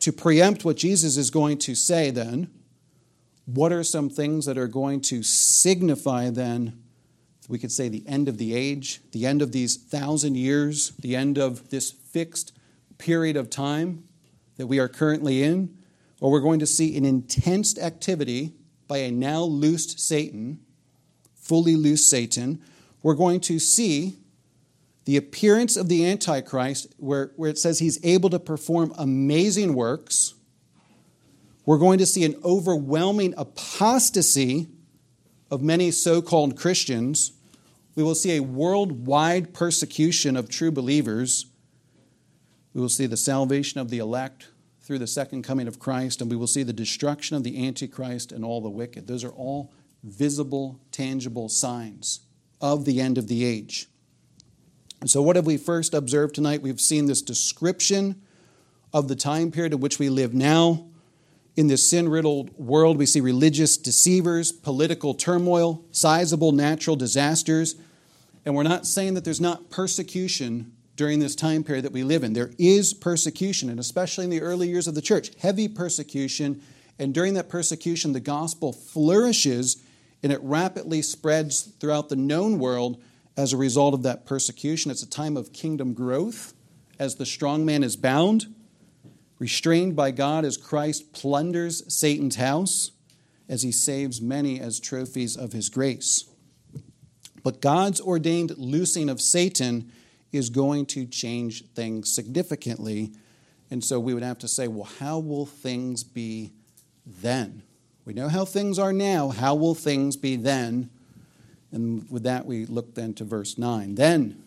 to preempt what Jesus is going to say then, what are some things that are going to signify then, we could say, the end of the age, the end of these thousand years, the end of this fixed period of time that we are currently in? Or we're going to see an intense activity by a now loosed Satan, fully loosed Satan. We're going to see the appearance of the Antichrist, where, where it says he's able to perform amazing works. We're going to see an overwhelming apostasy of many so-called Christians. We will see a worldwide persecution of true believers. We will see the salvation of the elect through the second coming of Christ, and we will see the destruction of the Antichrist and all the wicked. Those are all visible, tangible signs of the end of the age. And so what have we first observed tonight? We've seen this description of the time period in which we live now. In this sin-riddled world, we see religious deceivers, political turmoil, sizable natural disasters. And we're not saying that there's not persecution during this time period that we live in. There is persecution, and especially in the early years of the church, heavy persecution. And during that persecution, the gospel flourishes and it rapidly spreads throughout the known world as a result of that persecution. It's a time of kingdom growth as the strong man is bound, restrained by God as Christ plunders Satan's house, as he saves many as trophies of his grace. But God's ordained loosing of Satan is going to change things significantly. And so we would have to say, well, how will things be then? We know how things are now. How will things be then? And with that, we look then to verse nine. Then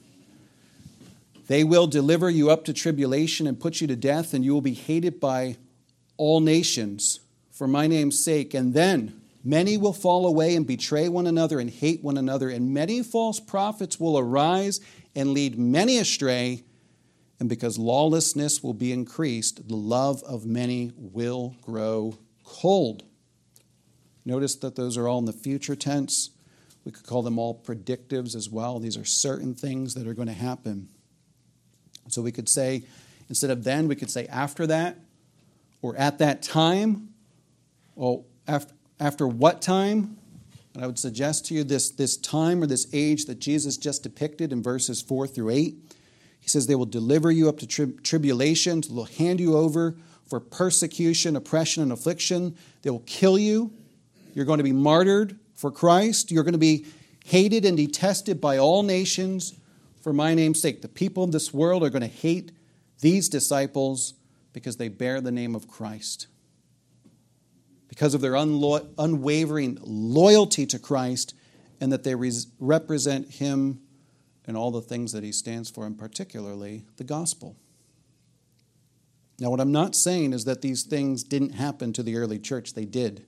they will deliver you up to tribulation and put you to death, and you will be hated by all nations for my name's sake. And then many will fall away and betray one another and hate one another, and many false prophets will arise and lead many astray. And because lawlessness will be increased, the love of many will grow cold. Notice that those are all in the future tense. We could call them all predictives as well. These are certain things that are going to happen. So we could say, instead of then, we could say after that, or at that time. Well, after, after what time? And I would suggest to you this, this time or this age that Jesus just depicted in verses four through eight. He says they will deliver you up to tri- tribulation. They'll hand you over for persecution, oppression, and affliction. They will kill you. You're going to be martyred for Christ. You're going to be hated and detested by all nations for my name's sake. The people of this world are going to hate these disciples because they bear the name of Christ. Because of their unlo- unwavering loyalty to Christ, and that they res- represent him and all the things that he stands for, and particularly the gospel. Now, what I'm not saying is that these things didn't happen to the early church. They did.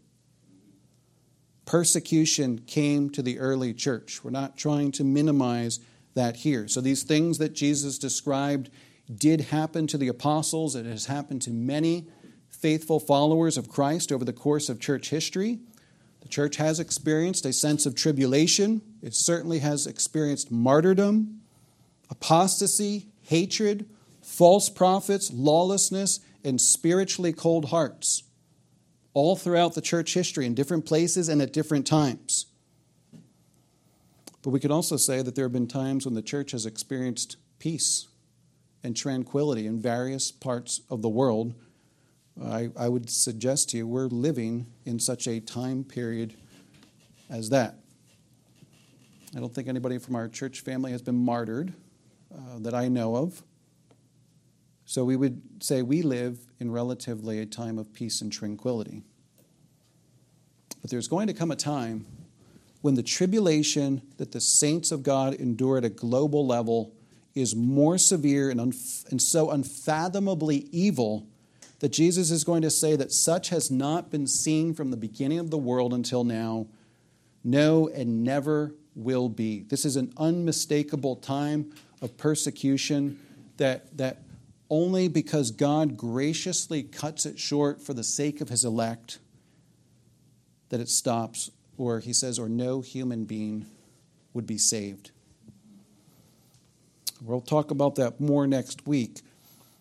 Persecution came to the early church. We're not trying to minimize that here. So these things that Jesus described did happen to the apostles. It has happened to many faithful followers of Christ over the course of church history. The church has experienced a sense of tribulation. It certainly has experienced martyrdom, apostasy, hatred, false prophets, lawlessness, and spiritually cold hearts, all throughout the church history in different places and at different times. But we could also say that there have been times when the church has experienced peace and tranquility in various parts of the world. I, I would suggest to you we're living in such a time period as that. I don't think anybody from our church family has been martyred uh, that I know of. So we would say we live in relatively a time of peace and tranquility. But there's going to come a time when the tribulation that the saints of God endure at a global level is more severe and, unf- and so unfathomably evil that Jesus is going to say that such has not been seen from the beginning of the world until now, no, and never will be. This is an unmistakable time of persecution that, that only because God graciously cuts it short for the sake of his elect that it stops, or he says, or no human being would be saved. We'll talk about that more next week.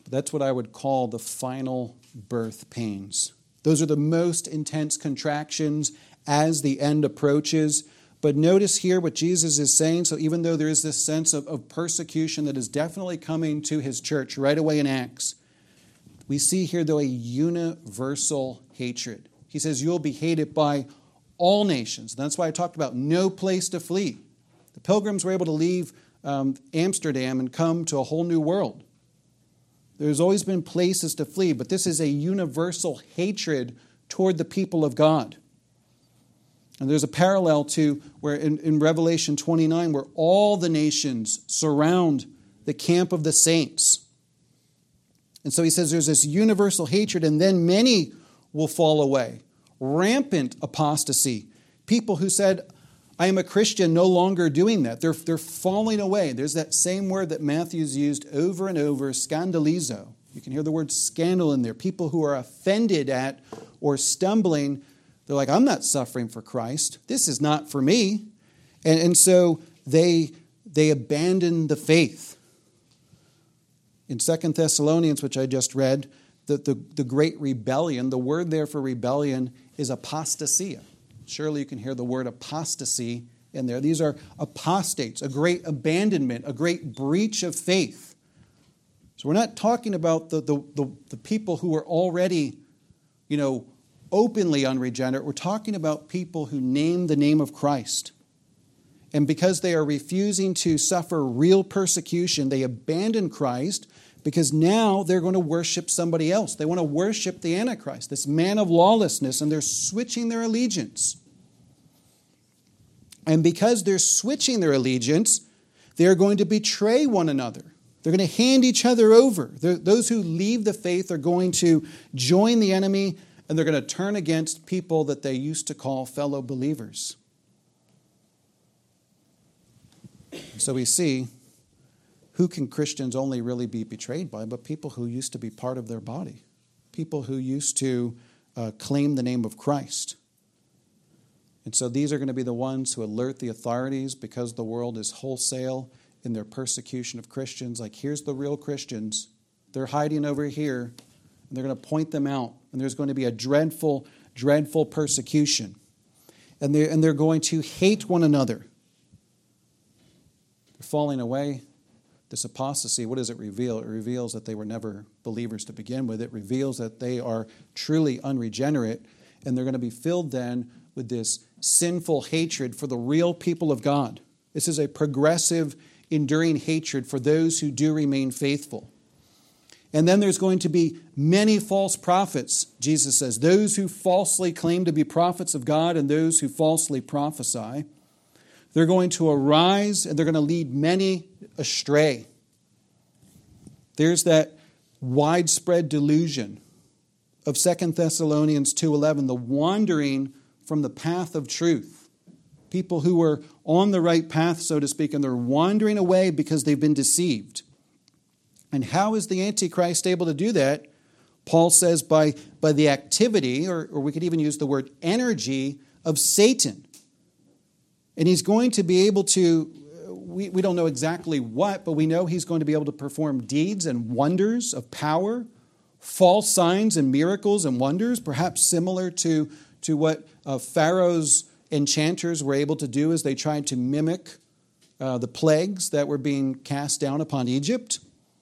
That's what I would call the final birth pains. Those are the most intense contractions as the end approaches. But notice here what Jesus is saying. So even though there is this sense of, of persecution that is definitely coming to his church right away in Acts, we see here, though, a universal hatred. He says, you'll be hated by all nations. And that's why I talked about no place to flee. The Pilgrims were able to leave um, Amsterdam and come to a whole new world. There's always been places to flee, but this is a universal hatred toward the people of God. And there's a parallel to where in, in Revelation twenty-nine, where all the nations surround the camp of the saints. And so he says there's this universal hatred, and then many will fall away. Rampant apostasy. People who said, I am a Christian, no longer doing that. They're, they're falling away. There's that same word that Matthew's used over and over, scandalizo. You can hear the word scandal in there. People who are offended at or stumbling, they're like, I'm not suffering for Christ. This is not for me. And, and so they, they abandon the faith. In Second Thessalonians, which I just read, the, the, the great rebellion, the word there for rebellion is apostasia. Surely you can hear the word apostasy in there. These are apostates, a great abandonment, a great breach of faith. So we're not talking about the, the, the, the people who are already, you know, openly unregenerate. We're talking about people who name the name of Christ. And because they are refusing to suffer real persecution, they abandon Christ because now they're going to worship somebody else. They want to worship the Antichrist, this man of lawlessness, and they're switching their allegiance. And because they're switching their allegiance, they're going to betray one another. They're going to hand each other over. They're, those who leave the faith are going to join the enemy, and they're going to turn against people that they used to call fellow believers. So we see, who can Christians only really be betrayed by? But people who used to be part of their body. People who used to uh, claim the name of Christ. And so these are going to be the ones who alert the authorities because the world is wholesale in their persecution of Christians. Like, here's the real Christians. They're hiding over here. And they're going to point them out. And there's going to be a dreadful, dreadful persecution. And they're, and they're going to hate one another. They're falling away. This apostasy, what does it reveal? It reveals that they were never believers to begin with. It reveals that they are truly unregenerate, and they're going to be filled then with this sinful hatred for the real people of God. This is a progressive, enduring hatred for those who do remain faithful. And then there's going to be many false prophets, Jesus says, those who falsely claim to be prophets of God and those who falsely prophesy. They're going to arise and they're going to lead many astray. There's that widespread delusion of Second Thessalonians two eleven, the wandering from the path of truth. People who are on the right path, so to speak, and they're wandering away because they've been deceived. And how is the Antichrist able to do that? Paul says by, by the activity, or, or we could even use the word energy, of Satan. And he's going to be able to, we, we don't know exactly what, but we know he's going to be able to perform deeds and wonders of power, false signs and miracles and wonders, perhaps similar to, to what uh, Pharaoh's enchanters were able to do as they tried to mimic uh, the plagues that were being cast down upon Egypt.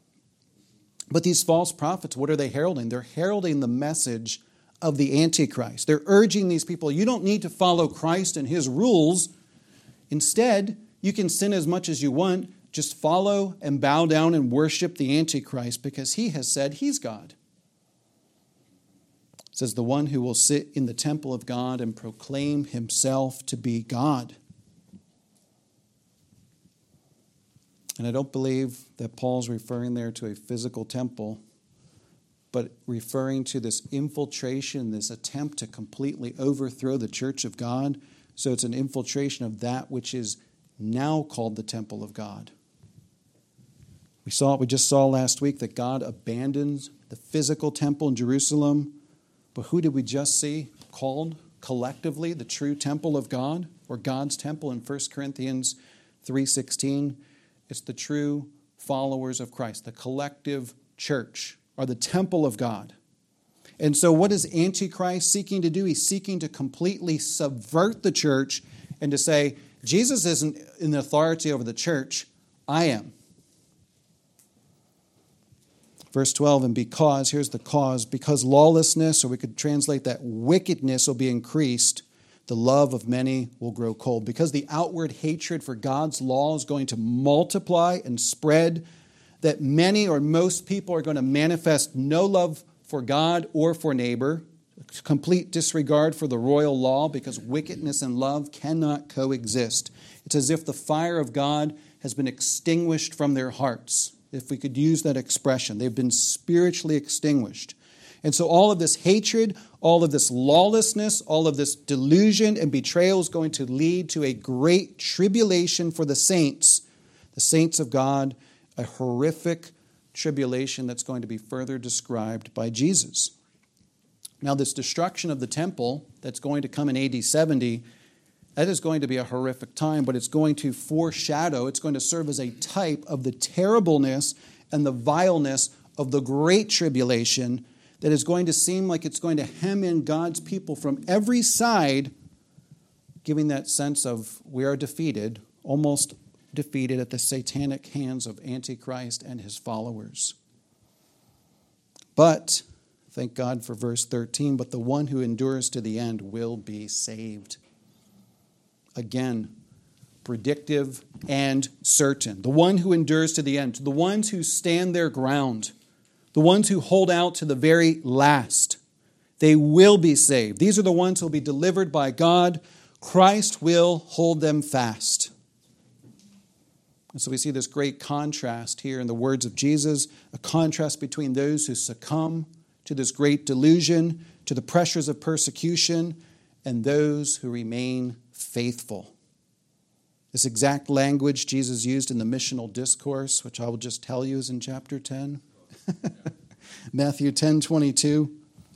But these false prophets, what are they heralding? They're heralding the message of the Antichrist. They're urging these people, you don't need to follow Christ and his rules. Instead, you can sin as much as you want. Just follow and bow down and worship the Antichrist because he has said he's God. It says the one who will sit in the temple of God and proclaim himself to be God. And I don't believe that Paul's referring there to a physical temple, but referring to this infiltration, this attempt to completely overthrow the church of God. So it's an infiltration of that which is now called the temple of God. We saw, we just saw last week that God abandons the physical temple in Jerusalem. But who did we just see called collectively the true temple of God, or God's temple in First Corinthians three sixteen? It's the true followers of Christ, the collective church, are the temple of God. And so what is Antichrist seeking to do? He's seeking to completely subvert the church and to say, Jesus isn't in authority over the church, I am. Verse twelve, and because, here's the cause, because lawlessness, or we could translate that wickedness, will be increased, the love of many will grow cold. Because the outward hatred for God's law is going to multiply and spread, that many or most people are going to manifest no love for God or for neighbor, complete disregard for the royal law, because wickedness and love cannot coexist. It's as if the fire of God has been extinguished from their hearts, if we could use that expression. They've been spiritually extinguished. And so all of this hatred, all of this lawlessness, all of this delusion and betrayal is going to lead to a great tribulation for the saints, the saints of God, a horrific tribulation that's going to be further described by Jesus. Now, this destruction of the temple that's going to come in A D seventy, that is going to be a horrific time, but it's going to foreshadow, it's going to serve as a type of the terribleness and the vileness of the great tribulation that is going to seem like it's going to hem in God's people from every side, giving that sense of we are defeated, almost defeated at the satanic hands of Antichrist and his followers. But, thank God for verse thirteen, but the one who endures to the end will be saved. Again, predictive and certain. The one who endures to the end, the ones who stand their ground, the ones who hold out to the very last, they will be saved. These are the ones who will be delivered by God. Christ will hold them fast. And so we see this great contrast here in the words of Jesus, a contrast between those who succumb to this great delusion, to the pressures of persecution, and those who remain faithful. This exact language Jesus used in the missional discourse, which I will just tell you is in chapter ten. Matthew ten twenty-two.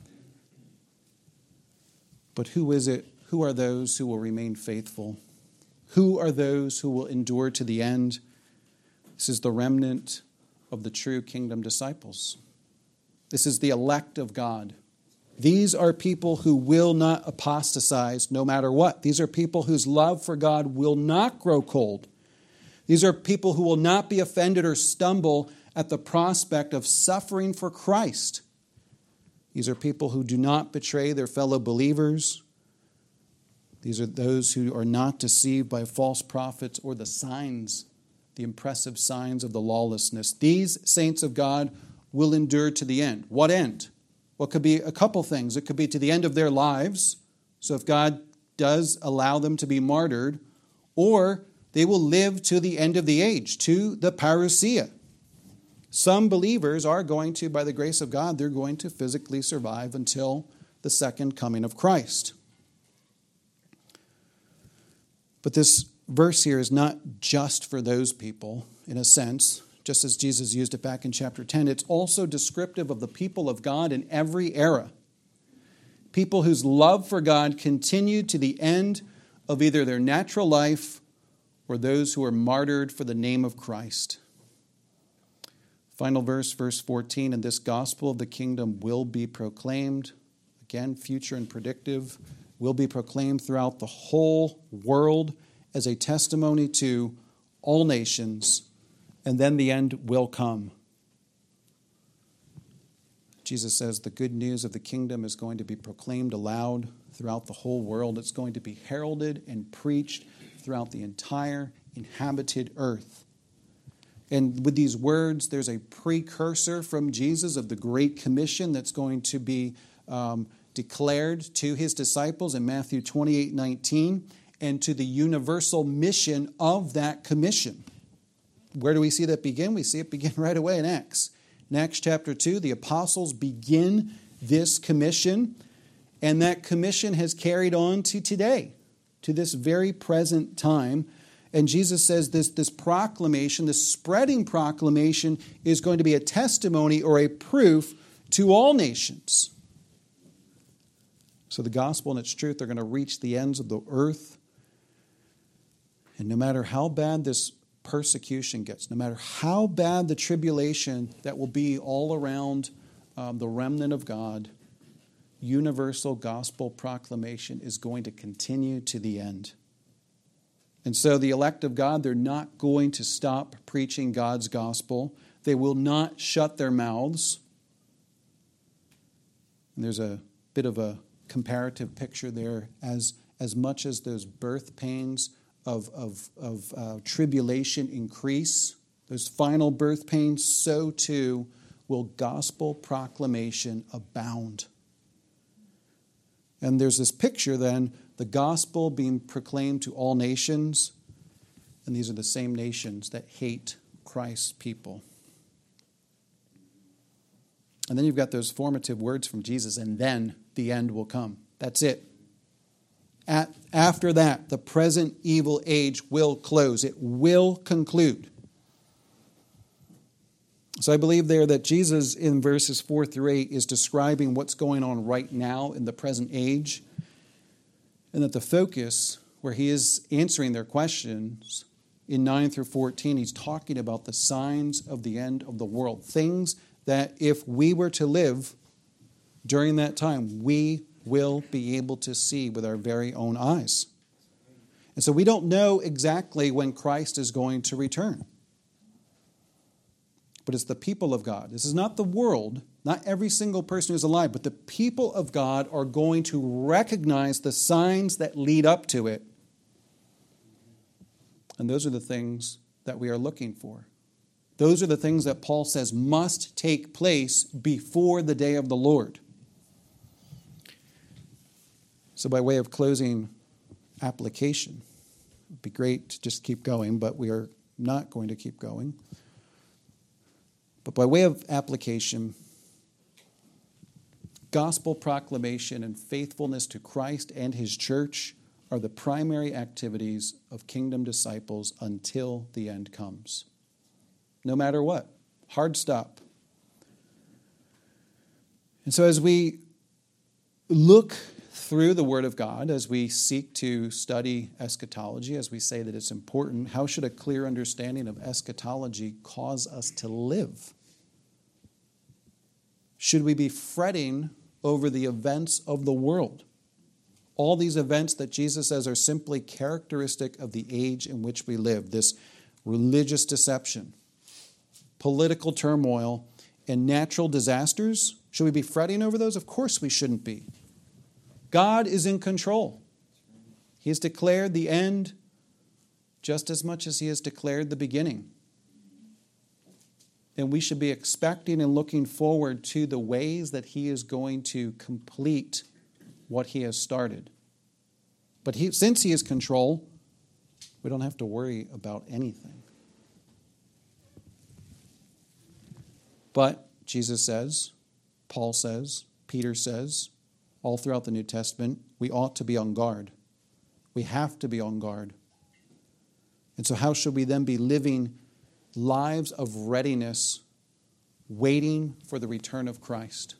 But who is it? Who are those who will remain faithful? Who are those who will endure to the end? This is the remnant of the true kingdom disciples. This is the elect of God. These are people who will not apostatize no matter what. These are people whose love for God will not grow cold. These are people who will not be offended or stumble at the prospect of suffering for Christ. These are people who do not betray their fellow believers. These are those who are not deceived by false prophets or the signs, the impressive signs of the lawlessness. These saints of God will endure to the end. What end? Well, it could be a couple things. It could be to the end of their lives. So if God does allow them to be martyred, or they will live to the end of the age, to the parousia. Some believers are going to, by the grace of God, they're going to physically survive until the second coming of Christ. But this verse here is not just for those people, in a sense, just as Jesus used it back in chapter ten. It's also descriptive of the people of God in every era. People whose love for God continued to the end of either their natural life or those who are martyred for the name of Christ. Final verse, verse fourteen, and this gospel of the kingdom will be proclaimed, again, future and predictive, will be proclaimed throughout the whole world as a testimony to all nations, and then the end will come. Jesus says the good news of the kingdom is going to be proclaimed aloud throughout the whole world. It's going to be heralded and preached throughout the entire inhabited earth. And with these words, there's a precursor from Jesus of the Great Commission that's going to be um, declared to his disciples in Matthew twenty-eight nineteen, and to the universal mission of that commission. Where do we see that begin? We see it begin right away in Acts. In Acts chapter two, the apostles begin this commission, and that commission has carried on to today, to this very present time. And Jesus says this, this proclamation, this spreading proclamation, is going to be a testimony or a proof to all nations. So the gospel and its truth are going to reach the ends of the earth. And no matter how bad this persecution gets, no matter how bad the tribulation that will be all around um, the remnant of God, universal gospel proclamation is going to continue to the end. And so the elect of God, they're not going to stop preaching God's gospel. They will not shut their mouths. And there's a bit of a comparative picture there. As, as much as those birth pains of, of, of uh, tribulation increase, those final birth pains, so too will gospel proclamation abound. And there's this picture then, the gospel being proclaimed to all nations, and these are the same nations that hate Christ's people. And then you've got those formative words from Jesus, and then the end will come. That's it. At, after that, the present evil age will close. It will conclude. So I believe there that Jesus in verses four through eight is describing what's going on right now in the present age, and that the focus, where he is answering their questions, in nine through fourteen, he's talking about the signs of the end of the world. Things that if we were to live during that time, we will be able to see with our very own eyes. And so we don't know exactly when Christ is going to return. But it's the people of God. This is not the world, not every single person who's alive, but the people of God are going to recognize the signs that lead up to it. And those are the things that we are looking for. Those are the things that Paul says must take place before the day of the Lord. So by way of closing application, it would be great to just keep going, but we are not going to keep going. But by way of application, gospel proclamation and faithfulness to Christ and his church are the primary activities of kingdom disciples until the end comes. No matter what. Hard stop. And so as we look through the Word of God, as we seek to study eschatology, as we say that it's important, how should a clear understanding of eschatology cause us to live? Should we be fretting over the events of the world? All these events that Jesus says are simply characteristic of the age in which we live. This religious deception, political turmoil, and natural disasters. Should we be fretting over those? Of course we shouldn't be. God is in control. He has declared the end just as much as he has declared the beginning. And we should be expecting and looking forward to the ways that he is going to complete what he has started. But he, since he is in control, we don't have to worry about anything. But Jesus says, Paul says, Peter says, all throughout the New Testament, we ought to be on guard. We have to be on guard. And so how should we then be living lives of readiness, waiting for the return of Christ?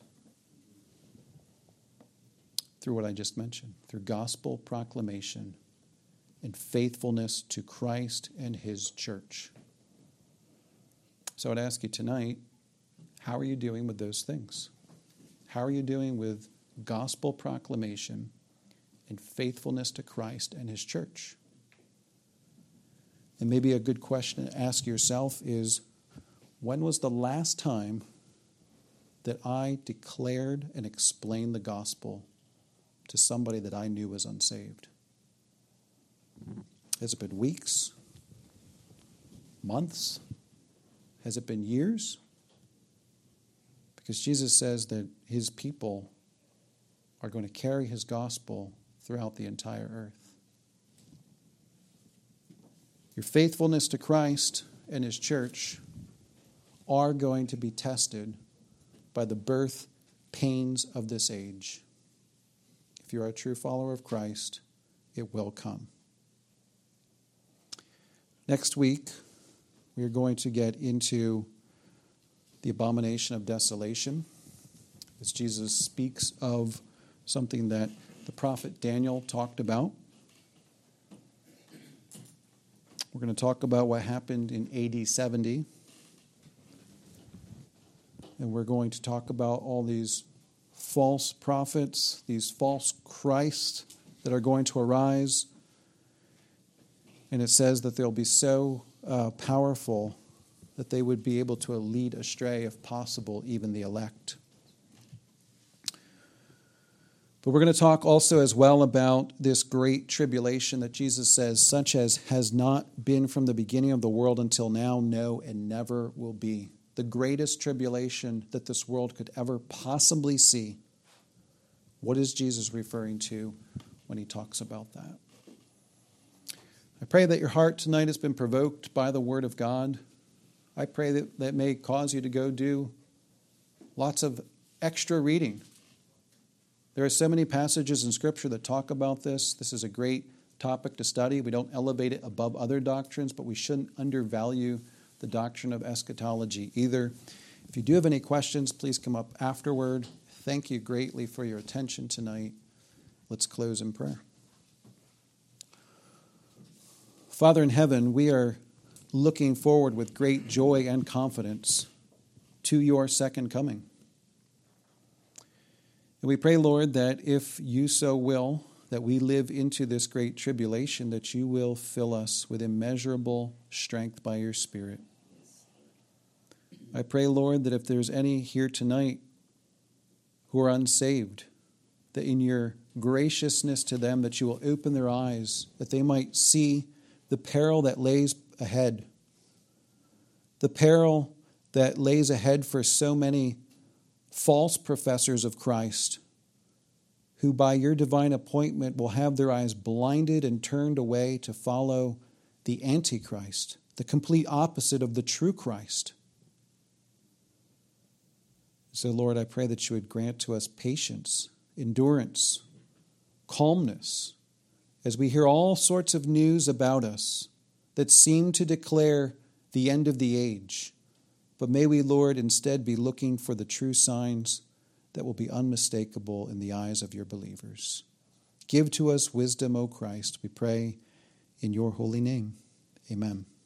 Through what I just mentioned, through gospel proclamation and faithfulness to Christ and his church. So I'd ask you tonight, how are you doing with those things? How are you doing with gospel proclamation and faithfulness to Christ and his church? And maybe a good question to ask yourself is, when was the last time that I declared and explained the gospel to somebody that I knew was unsaved? Has it been weeks? Months? Has it been years? Because Jesus says that his people are going to carry his gospel throughout the entire earth. Your faithfulness to Christ and his church are going to be tested by the birth pains of this age. If you're a true follower of Christ, it will come. Next week, we are going to get into the abomination of desolation, as Jesus speaks of something that the prophet Daniel talked about. We're going to talk about what happened in A D seventy. And we're going to talk about all these false prophets, these false Christs that are going to arise. And it says that they'll be so uh, powerful that they would be able to lead astray, if possible, even the elect. But we're going to talk also as well about this great tribulation that Jesus says, such as has not been from the beginning of the world until now, no, and never will be. The greatest tribulation that this world could ever possibly see. What is Jesus referring to when he talks about that? I pray that your heart tonight has been provoked by the Word of God. I pray that that may cause you to go do lots of extra reading. There are so many passages in Scripture that talk about this. This is a great topic to study. We don't elevate it above other doctrines, but we shouldn't undervalue the doctrine of eschatology either. If you do have any questions, please come up afterward. Thank you greatly for your attention tonight. Let's close in prayer. Father in heaven, we are looking forward with great joy and confidence to your second coming. And we pray, Lord, that if you so will, that we live into this great tribulation, that you will fill us with immeasurable strength by your Spirit. I pray, Lord, that if there's any here tonight who are unsaved, that in your graciousness to them, that you will open their eyes, that they might see the peril that lays ahead, the peril that lays ahead for so many false professors of Christ, who by your divine appointment will have their eyes blinded and turned away to follow the Antichrist, the complete opposite of the true Christ. So, Lord, I pray that you would grant to us patience, endurance, calmness, as we hear all sorts of news about us that seem to declare the end of the age. But may we, Lord, instead be looking for the true signs that will be unmistakable in the eyes of your believers. Give to us wisdom, O Christ, we pray in your holy name. Amen.